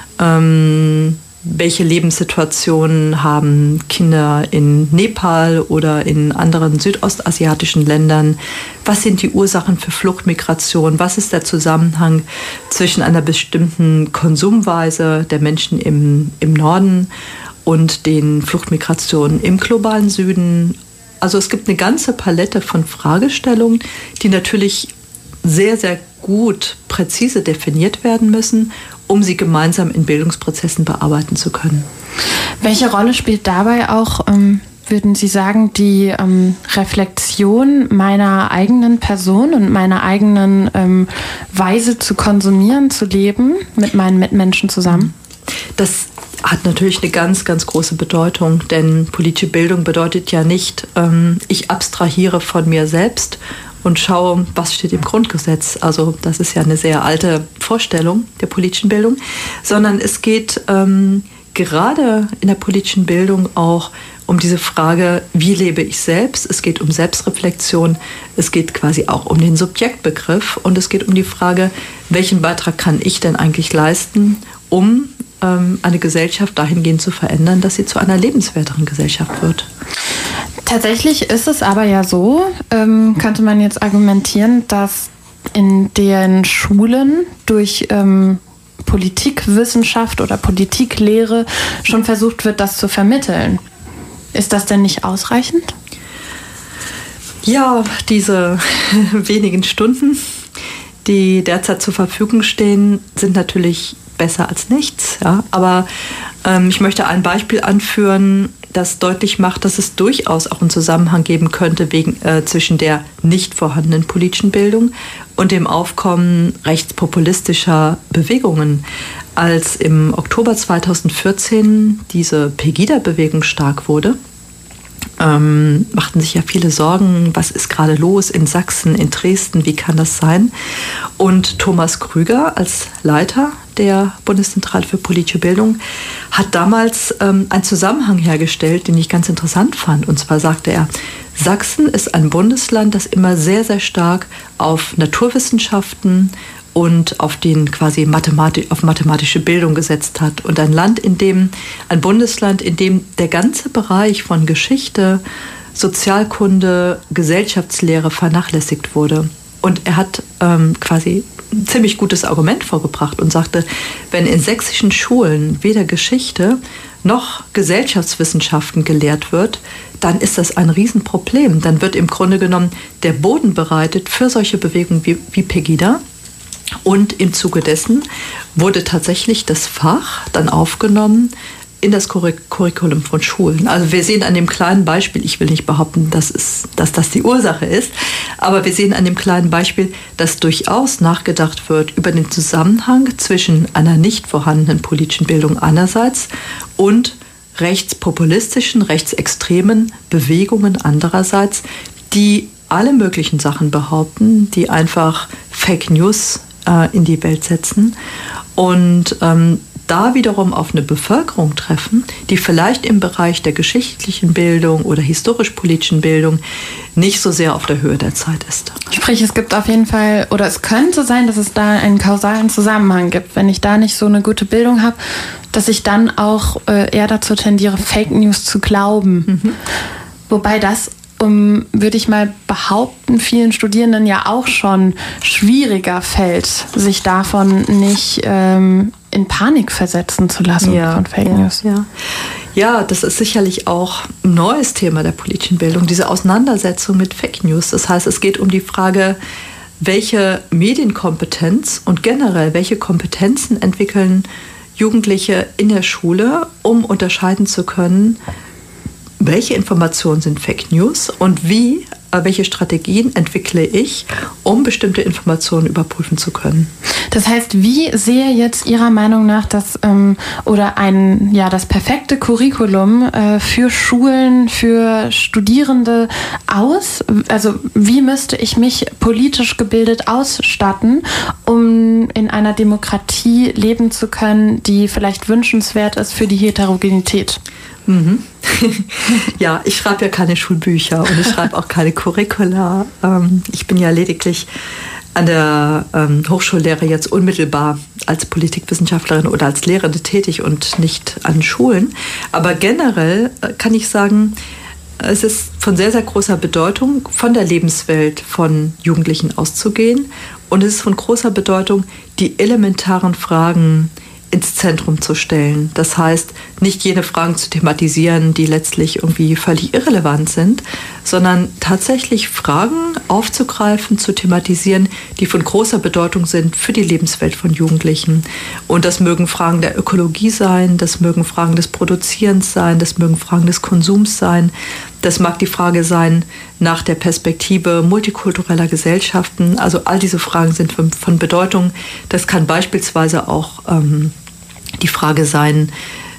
welche Lebenssituationen haben Kinder in Nepal oder in anderen südostasiatischen Ländern? Was sind die Ursachen für Fluchtmigration? Was ist der Zusammenhang zwischen einer bestimmten Konsumweise der Menschen im Norden und den Fluchtmigrationen im globalen Süden? Also es gibt eine ganze Palette von Fragestellungen, die natürlich sehr, sehr gut, präzise definiert werden müssen, um sie gemeinsam in Bildungsprozessen bearbeiten zu können. Welche Rolle spielt dabei auch, würden Sie sagen, die Reflexion meiner eigenen Person und meiner eigenen Weise zu konsumieren, zu leben mit meinen Mitmenschen zusammen? Das hat natürlich eine ganz, ganz große Bedeutung, denn politische Bildung bedeutet ja nicht, ich abstrahiere von mir selbst und schaue, was steht im Grundgesetz. Also das ist ja eine sehr alte Vorstellung der politischen Bildung, sondern es geht gerade in der politischen Bildung auch um diese Frage, wie lebe ich selbst? Es geht um Selbstreflexion, es geht quasi auch um den Subjektbegriff und es geht um die Frage, welchen Beitrag kann ich denn eigentlich leisten, um eine Gesellschaft dahingehend zu verändern, dass sie zu einer lebenswerteren Gesellschaft wird. Tatsächlich ist es aber ja so, könnte man jetzt argumentieren, dass in den Schulen durch Politikwissenschaft oder Politiklehre schon versucht wird, das zu vermitteln. Ist das denn nicht ausreichend? Ja, diese wenigen Stunden, die derzeit zur Verfügung stehen, sind natürlich besser als nichts. Ja? Aber ich möchte ein Beispiel anführen, das deutlich macht, dass es durchaus auch einen Zusammenhang geben könnte zwischen der nicht vorhandenen politischen Bildung und dem Aufkommen rechtspopulistischer Bewegungen. Als im Oktober 2014 diese Pegida-Bewegung stark wurde, machten sich ja viele Sorgen, was ist gerade los in Sachsen, in Dresden, wie kann das sein? Und Thomas Krüger als Leiter der Bundeszentrale für politische Bildung hat damals einen Zusammenhang hergestellt, den ich ganz interessant fand. Und zwar sagte er, Sachsen ist ein Bundesland, das immer sehr, sehr stark auf Naturwissenschaften und auf den quasi auf mathematische Bildung gesetzt hat. Und ein Bundesland, in dem der ganze Bereich von Geschichte, Sozialkunde, Gesellschaftslehre vernachlässigt wurde. Und er hat quasi ein ziemlich gutes Argument vorgebracht und sagte, wenn in sächsischen Schulen weder Geschichte noch Gesellschaftswissenschaften gelehrt wird, dann ist das ein Riesenproblem. Dann wird im Grunde genommen der Boden bereitet für solche Bewegungen wie Pegida. Und im Zuge dessen wurde tatsächlich das Fach dann aufgenommen in das Curriculum von Schulen. Also wir sehen an dem kleinen Beispiel, ich will nicht behaupten, dass das die Ursache ist, aber wir sehen an dem kleinen Beispiel, dass durchaus nachgedacht wird über den Zusammenhang zwischen einer nicht vorhandenen politischen Bildung einerseits und rechtspopulistischen, rechtsextremen Bewegungen andererseits, die alle möglichen Sachen behaupten, die einfach Fake News in die Welt setzen und da wiederum auf eine Bevölkerung treffen, die vielleicht im Bereich der geschichtlichen Bildung oder historisch-politischen Bildung nicht so sehr auf der Höhe der Zeit ist. Sprich, es gibt auf jeden Fall, oder es könnte sein, dass es da einen kausalen Zusammenhang gibt. Wenn ich da nicht so eine gute Bildung habe, dass ich dann auch eher dazu tendiere, Fake News zu glauben. Mhm. Wobei das, würde ich mal behaupten, vielen Studierenden ja auch schon schwieriger fällt, sich davon nicht in Panik versetzen zu lassen von Fake News. Ja, das ist sicherlich auch ein neues Thema der politischen Bildung, diese Auseinandersetzung mit Fake News. Das heißt, es geht um die Frage, welche Medienkompetenz und generell welche Kompetenzen entwickeln Jugendliche in der Schule, um unterscheiden zu können, welche Informationen sind Fake News und welche Strategien entwickle ich, um bestimmte Informationen überprüfen zu können. Das heißt, wie sehe jetzt Ihrer Meinung nach das perfekte Curriculum für Schulen, für Studierende aus? Also wie müsste ich mich politisch gebildet ausstatten, um in einer Demokratie leben zu können, die vielleicht wünschenswert ist für die Heterogenität? Mhm. Ja, ich schreibe ja keine Schulbücher und ich schreibe auch keine Curricula. Ich bin ja lediglich an der Hochschullehre jetzt unmittelbar als Politikwissenschaftlerin oder als Lehrende tätig und nicht an Schulen. Aber generell kann ich sagen, es ist von sehr, sehr großer Bedeutung, von der Lebenswelt von Jugendlichen auszugehen. Und es ist von großer Bedeutung, die elementaren Fragen ins Zentrum zu stellen. Das heißt, nicht jene Fragen zu thematisieren, die letztlich irgendwie völlig irrelevant sind, sondern tatsächlich Fragen aufzugreifen, zu thematisieren, die von großer Bedeutung sind für die Lebenswelt von Jugendlichen. Und das mögen Fragen der Ökologie sein, das mögen Fragen des Produzierens sein, das mögen Fragen des Konsums sein, das mag die Frage sein nach der Perspektive multikultureller Gesellschaften. Also all diese Fragen sind von Bedeutung. Das kann beispielsweise auch die Frage sein,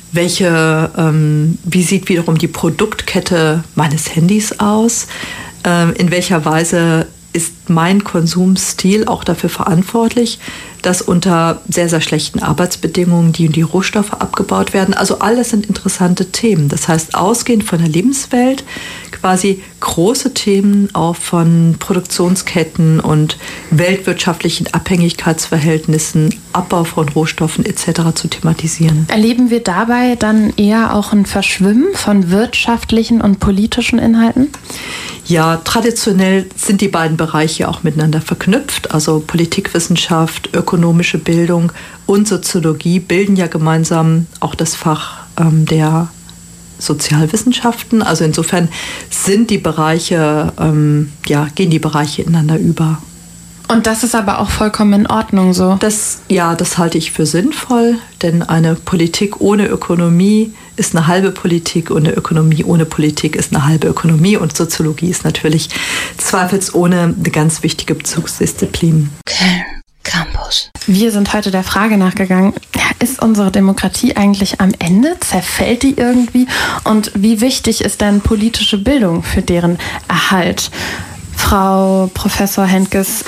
wie sieht wiederum die Produktkette meines Handys aus? In welcher Weise ist mein Konsumstil auch dafür verantwortlich, dass unter sehr, sehr schlechten Arbeitsbedingungen die Rohstoffe abgebaut werden? Also alles sind interessante Themen. Das heißt, ausgehend von der Lebenswelt quasi große Themen auch von Produktionsketten und weltwirtschaftlichen Abhängigkeitsverhältnissen, Abbau von Rohstoffen etc. zu thematisieren. Erleben wir dabei dann eher auch ein Verschwimmen von wirtschaftlichen und politischen Inhalten? Ja, traditionell sind die beiden Bereiche auch miteinander verknüpft. Also Politikwissenschaft, ökonomische Bildung und Soziologie bilden ja gemeinsam auch das Fach der Sozialwissenschaften. Also insofern sind die Bereiche, gehen die Bereiche ineinander über. Und das ist aber auch vollkommen in Ordnung so? Das halte ich für sinnvoll, denn eine Politik ohne Ökonomie ist eine halbe Politik und eine Ökonomie ohne Politik ist eine halbe Ökonomie und Soziologie ist natürlich zweifelsohne eine ganz wichtige Bezugsdisziplin. Köln Campus. Wir sind heute der Frage nachgegangen, ist unsere Demokratie eigentlich am Ende? Zerfällt die irgendwie? Und wie wichtig ist denn politische Bildung für deren Erhalt? Frau Professor Hendges,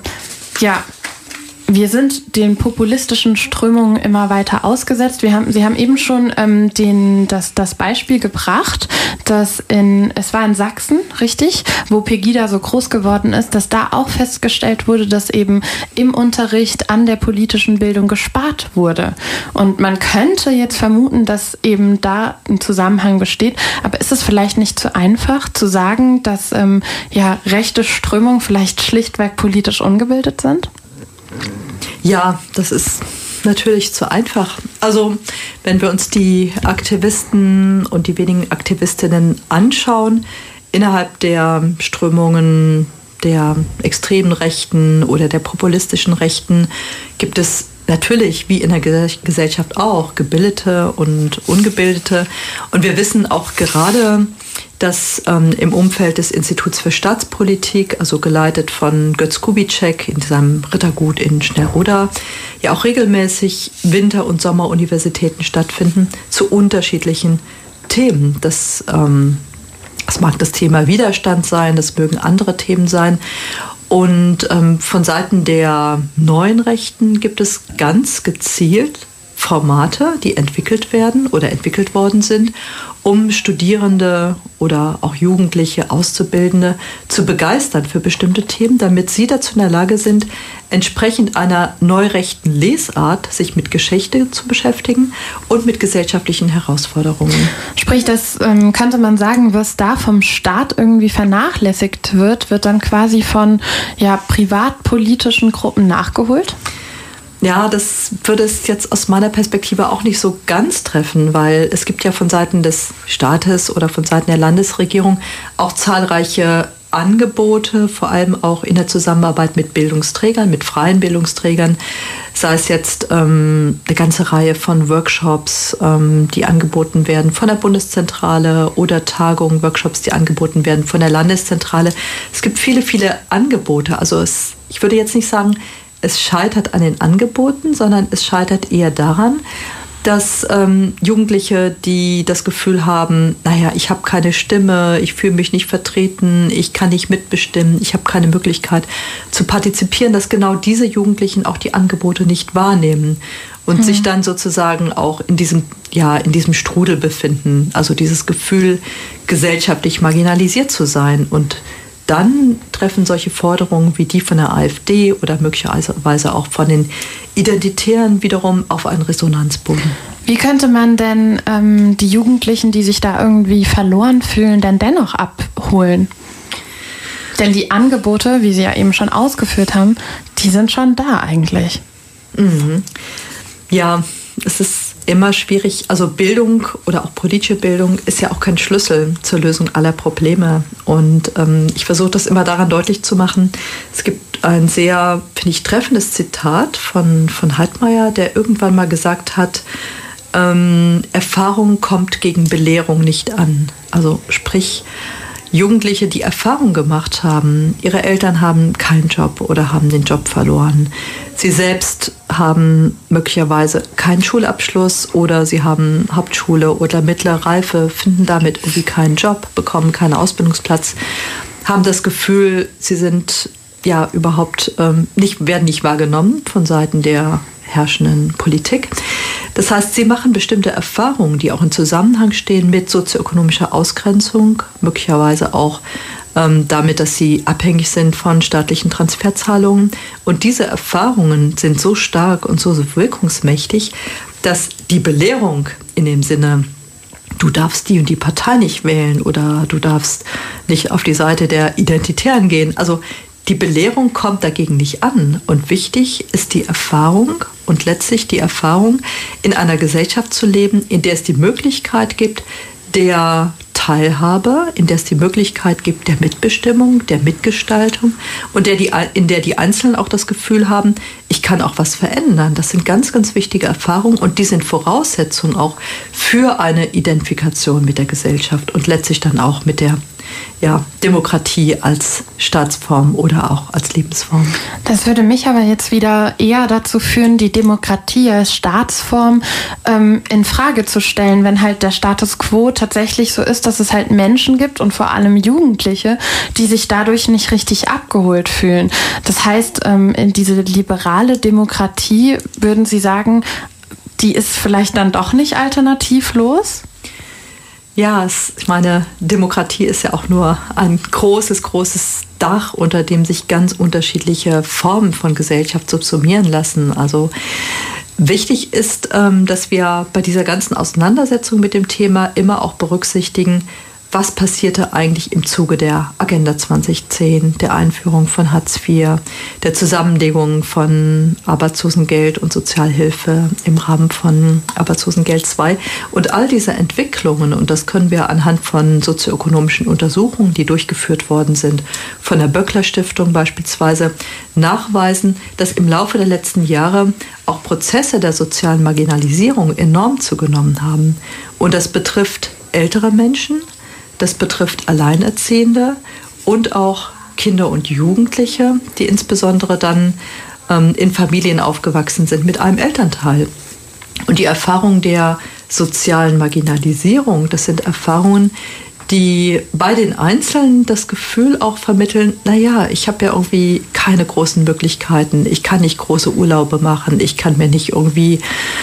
wir sind den populistischen Strömungen immer weiter ausgesetzt. Sie haben eben schon das Beispiel gebracht, dass es war in Sachsen, richtig, wo Pegida so groß geworden ist, dass da auch festgestellt wurde, dass eben im Unterricht an der politischen Bildung gespart wurde. Und man könnte jetzt vermuten, dass eben da ein Zusammenhang besteht. Aber ist es vielleicht nicht zu einfach zu sagen, dass rechte Strömungen vielleicht schlichtweg politisch ungebildet sind? Ja, das ist natürlich zu einfach. Also wenn wir uns die Aktivisten und die wenigen Aktivistinnen anschauen, innerhalb der Strömungen der extremen Rechten oder der populistischen Rechten gibt es natürlich, wie in der Gesellschaft auch, Gebildete und Ungebildete. Und wir wissen auch gerade, dass im Umfeld des Instituts für Staatspolitik, also geleitet von Götz Kubitschek in seinem Rittergut in Schnellroda, ja auch regelmäßig Winter- und Sommeruniversitäten stattfinden zu unterschiedlichen Themen. Das mag das Thema Widerstand sein, das mögen andere Themen sein. Und von Seiten der neuen Rechten gibt es ganz gezielt Formate, die entwickelt werden oder entwickelt worden sind, um Studierende oder auch Jugendliche, Auszubildende zu begeistern für bestimmte Themen, damit sie dazu in der Lage sind, entsprechend einer neurechten Lesart sich mit Geschichte zu beschäftigen und mit gesellschaftlichen Herausforderungen. Sprich, das könnte man sagen, was da vom Staat irgendwie vernachlässigt wird dann quasi von privatpolitischen Gruppen nachgeholt? Ja, das würde es jetzt aus meiner Perspektive auch nicht so ganz treffen, weil es gibt ja von Seiten des Staates oder von Seiten der Landesregierung auch zahlreiche Angebote, vor allem auch in der Zusammenarbeit mit Bildungsträgern, mit freien Bildungsträgern, sei es jetzt eine ganze Reihe von Workshops, die angeboten werden von der Bundeszentrale oder Tagungen, Workshops, die angeboten werden von der Landeszentrale. Es gibt viele, viele Angebote. Also ich würde jetzt nicht sagen, es scheitert an den Angeboten, sondern es scheitert eher daran, dass Jugendliche, die das Gefühl haben, naja, ich habe keine Stimme, ich fühle mich nicht vertreten, ich kann nicht mitbestimmen, ich habe keine Möglichkeit zu partizipieren, dass genau diese Jugendlichen auch die Angebote nicht wahrnehmen und sich dann sozusagen auch in diesem Strudel befinden. Also dieses Gefühl, gesellschaftlich marginalisiert zu sein. Und dann treffen solche Forderungen wie die von der AfD oder möglicherweise auch von den Identitären wiederum auf einen Resonanzboden. Wie könnte man denn die Jugendlichen, die sich da irgendwie verloren fühlen, denn dennoch abholen? Denn die Angebote, wie Sie ja eben schon ausgeführt haben, die sind schon da eigentlich. Mhm. Ja, es ist immer schwierig. Also Bildung oder auch politische Bildung ist ja auch kein Schlüssel zur Lösung aller Probleme. Und ich versuche das immer daran deutlich zu machen. Es gibt ein sehr, finde ich, treffendes Zitat von Heidmeier, der irgendwann mal gesagt hat, Erfahrung kommt gegen Belehrung nicht an. Also sprich, Jugendliche, die Erfahrung gemacht haben, ihre Eltern haben keinen Job oder haben den Job verloren. Sie selbst haben möglicherweise keinen Schulabschluss oder sie haben Hauptschule oder mittlere Reife, finden damit irgendwie keinen Job, bekommen keinen Ausbildungsplatz, haben das Gefühl, sie sind ja überhaupt werden nicht wahrgenommen von Seiten der herrschenden Politik. Das heißt, sie machen bestimmte Erfahrungen, die auch in Zusammenhang stehen mit sozioökonomischer Ausgrenzung, möglicherweise auch damit, dass sie abhängig sind von staatlichen Transferzahlungen. Und diese Erfahrungen sind so stark und so wirkungsmächtig, dass die Belehrung in dem Sinne, du darfst die und die Partei nicht wählen oder du darfst nicht auf die Seite der Identitären gehen, also die Belehrung kommt dagegen nicht an. Und wichtig ist die Erfahrung und letztlich die Erfahrung, in einer Gesellschaft zu leben, in der es die Möglichkeit gibt, der Teilhabe, in der es die Möglichkeit gibt der Mitbestimmung, der Mitgestaltung und in der die Einzelnen auch das Gefühl haben, ich kann auch was verändern. Das sind ganz, ganz wichtige Erfahrungen und die sind Voraussetzung auch für eine Identifikation mit der Gesellschaft und letztlich dann auch mit der Demokratie als Staatsform oder auch als Lebensform. Das würde mich aber jetzt wieder eher dazu führen, die Demokratie als Staatsform in Frage zu stellen, wenn halt der Status quo tatsächlich so ist, dass es halt Menschen gibt und vor allem Jugendliche, die sich dadurch nicht richtig abgeholt fühlen. Das heißt, in diese liberale Demokratie, würden Sie sagen, die ist vielleicht dann doch nicht alternativlos? Ja, ich meine, Demokratie ist ja auch nur ein großes, großes Dach, unter dem sich ganz unterschiedliche Formen von Gesellschaft subsumieren lassen. Also wichtig ist, dass wir bei dieser ganzen Auseinandersetzung mit dem Thema immer auch berücksichtigen, was passierte eigentlich im Zuge der Agenda 2010, der Einführung von Hartz IV, der Zusammenlegung von Arbeitslosengeld und Sozialhilfe im Rahmen von Arbeitslosengeld II. Und all diese Entwicklungen, und das können wir anhand von sozioökonomischen Untersuchungen, die durchgeführt worden sind, von der Böckler Stiftung beispielsweise, nachweisen, dass im Laufe der letzten Jahre auch Prozesse der sozialen Marginalisierung enorm zugenommen haben. Und das betrifft ältere Menschen, das betrifft Alleinerziehende und auch Kinder und Jugendliche, die insbesondere dann in Familien aufgewachsen sind mit einem Elternteil. Und die Erfahrung der sozialen Marginalisierung, das sind Erfahrungen, die bei den Einzelnen das Gefühl auch vermitteln, naja, ich habe ja irgendwie keine großen Möglichkeiten, ich kann nicht große Urlaube machen, ich kann mir nicht irgendwie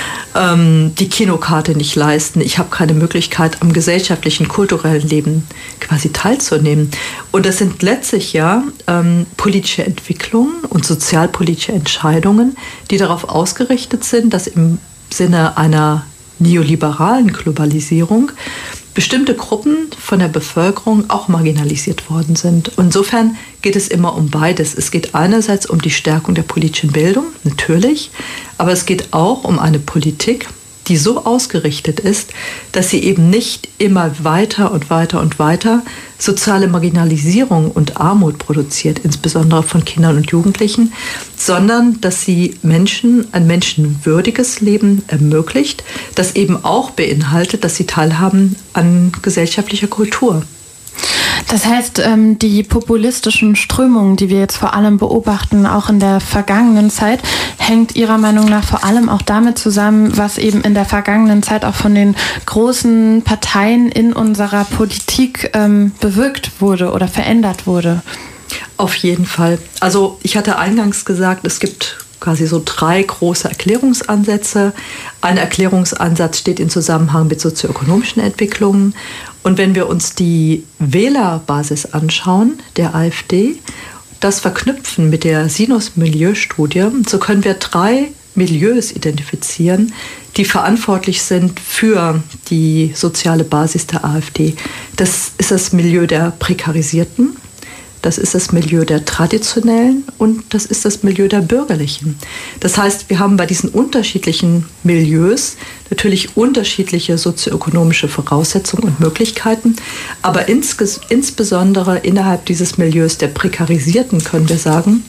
die Kinokarte nicht leisten, ich habe keine Möglichkeit, am gesellschaftlichen, kulturellen Leben quasi teilzunehmen. Und das sind letztlich ja politische Entwicklungen und sozialpolitische Entscheidungen, die darauf ausgerichtet sind, dass im Sinne einer neoliberalen Globalisierung bestimmte Gruppen von der Bevölkerung auch marginalisiert worden sind. Insofern geht es immer um beides. Es geht einerseits um die Stärkung der politischen Bildung, natürlich, aber es geht auch um eine Politik, die so ausgerichtet ist, dass sie eben nicht immer weiter und weiter und weiter soziale Marginalisierung und Armut produziert, insbesondere von Kindern und Jugendlichen, sondern dass sie Menschen ein menschenwürdiges Leben ermöglicht, das eben auch beinhaltet, dass sie teilhaben an gesellschaftlicher Kultur. Das heißt, die populistischen Strömungen, die wir jetzt vor allem beobachten, auch in der vergangenen Zeit, hängt Ihrer Meinung nach vor allem auch damit zusammen, was eben in der vergangenen Zeit auch von den großen Parteien in unserer Politik bewirkt wurde oder verändert wurde? Auf jeden Fall. Also ich hatte eingangs gesagt, es gibt quasi so 3 große Erklärungsansätze. Ein Erklärungsansatz steht in Zusammenhang mit sozioökonomischen Entwicklungen. Und wenn wir uns die Wählerbasis anschauen, der AfD, das verknüpfen mit der Sinus-Milieu-Studie, so können wir 3 Milieus identifizieren, die verantwortlich sind für die soziale Basis der AfD. Das ist das Milieu der Prekarisierten, das ist das Milieu der Traditionellen und das ist das Milieu der Bürgerlichen. Das heißt, wir haben bei diesen unterschiedlichen Milieus natürlich unterschiedliche sozioökonomische Voraussetzungen und Möglichkeiten, aber insbesondere innerhalb dieses Milieus der Prekarisierten können wir sagen,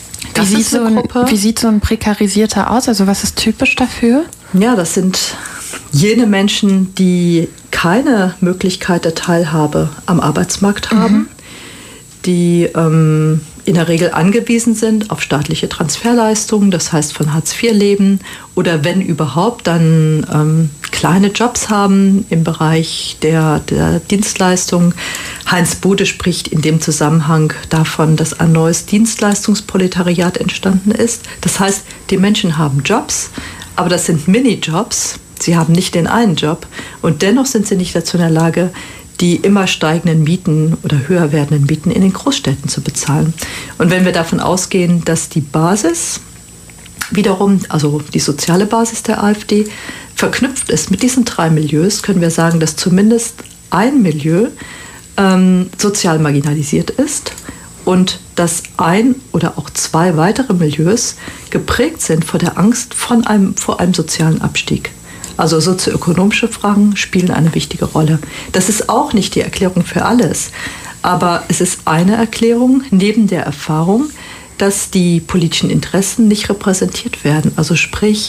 wie sieht so ein Prekarisierter aus? Also was ist typisch dafür? Ja, das sind jene Menschen, die keine Möglichkeit der Teilhabe am Arbeitsmarkt haben, die in der Regel angewiesen sind auf staatliche Transferleistungen, das heißt von Hartz IV leben oder wenn überhaupt, dann kleine Jobs haben im Bereich der Dienstleistung. Heinz Bude spricht in dem Zusammenhang davon, dass ein neues Dienstleistungsproletariat entstanden ist. Das heißt, die Menschen haben Jobs, aber das sind Minijobs. Sie haben nicht den einen Job und dennoch sind sie nicht dazu in der Lage, die immer steigenden Mieten oder höher werdenden Mieten in den Großstädten zu bezahlen. Und wenn wir davon ausgehen, dass die Basis wiederum, also die soziale Basis der AfD, verknüpft ist mit diesen 3 Milieus, können wir sagen, dass zumindest ein Milieu sozial marginalisiert ist und dass 1 oder auch 2 weitere Milieus geprägt sind vor der Angst vor einem sozialen Abstieg. Also sozioökonomische Fragen spielen eine wichtige Rolle. Das ist auch nicht die Erklärung für alles, aber es ist eine Erklärung neben der Erfahrung, dass die politischen Interessen nicht repräsentiert werden. Also sprich,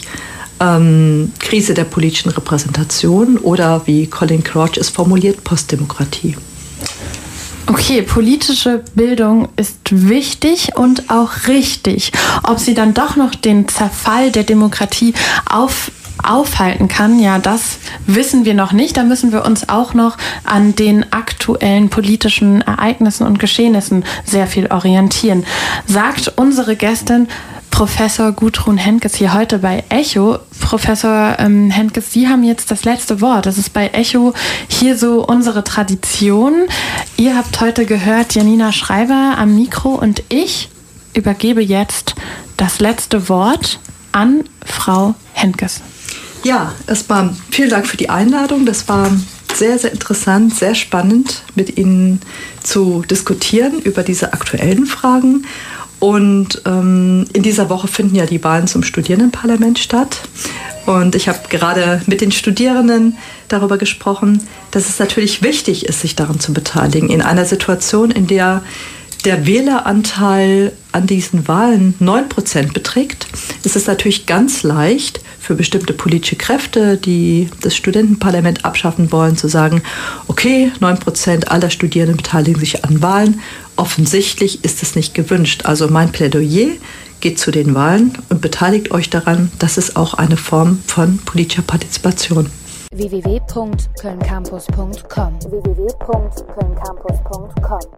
Krise der politischen Repräsentation oder wie Colin Crouch es formuliert, Postdemokratie. Okay, politische Bildung ist wichtig und auch richtig. Ob sie dann doch noch den Zerfall der Demokratie aufhalten kann, ja, das wissen wir noch nicht. Da müssen wir uns auch noch an den aktuellen politischen Ereignissen und Geschehnissen sehr viel orientieren. Sagt unsere Gästin Professor Gudrun Henkes hier heute bei Echo. Professor Henkes, Sie haben jetzt das letzte Wort. Das ist bei Echo hier so unsere Tradition. Ihr habt heute gehört Janina Schreiber am Mikro und ich übergebe jetzt das letzte Wort an Frau Henkes. Ja, erstmal vielen Dank für die Einladung. Das war sehr, sehr interessant, sehr spannend, mit Ihnen zu diskutieren über diese aktuellen Fragen. Und in dieser Woche finden ja die Wahlen zum Studierendenparlament statt. Und ich habe gerade mit den Studierenden darüber gesprochen, dass es natürlich wichtig ist, sich daran zu beteiligen. In einer Situation, in der der Wähleranteil an diesen Wahlen 9% beträgt, ist es natürlich ganz leicht für bestimmte politische Kräfte, die das Studentenparlament abschaffen wollen, zu sagen, okay, 9% aller Studierenden beteiligen sich an Wahlen. Offensichtlich ist es nicht gewünscht. Also mein Plädoyer, geht zu den Wahlen und beteiligt euch daran. Das ist auch eine Form von politischer Partizipation. www.kölncampus.com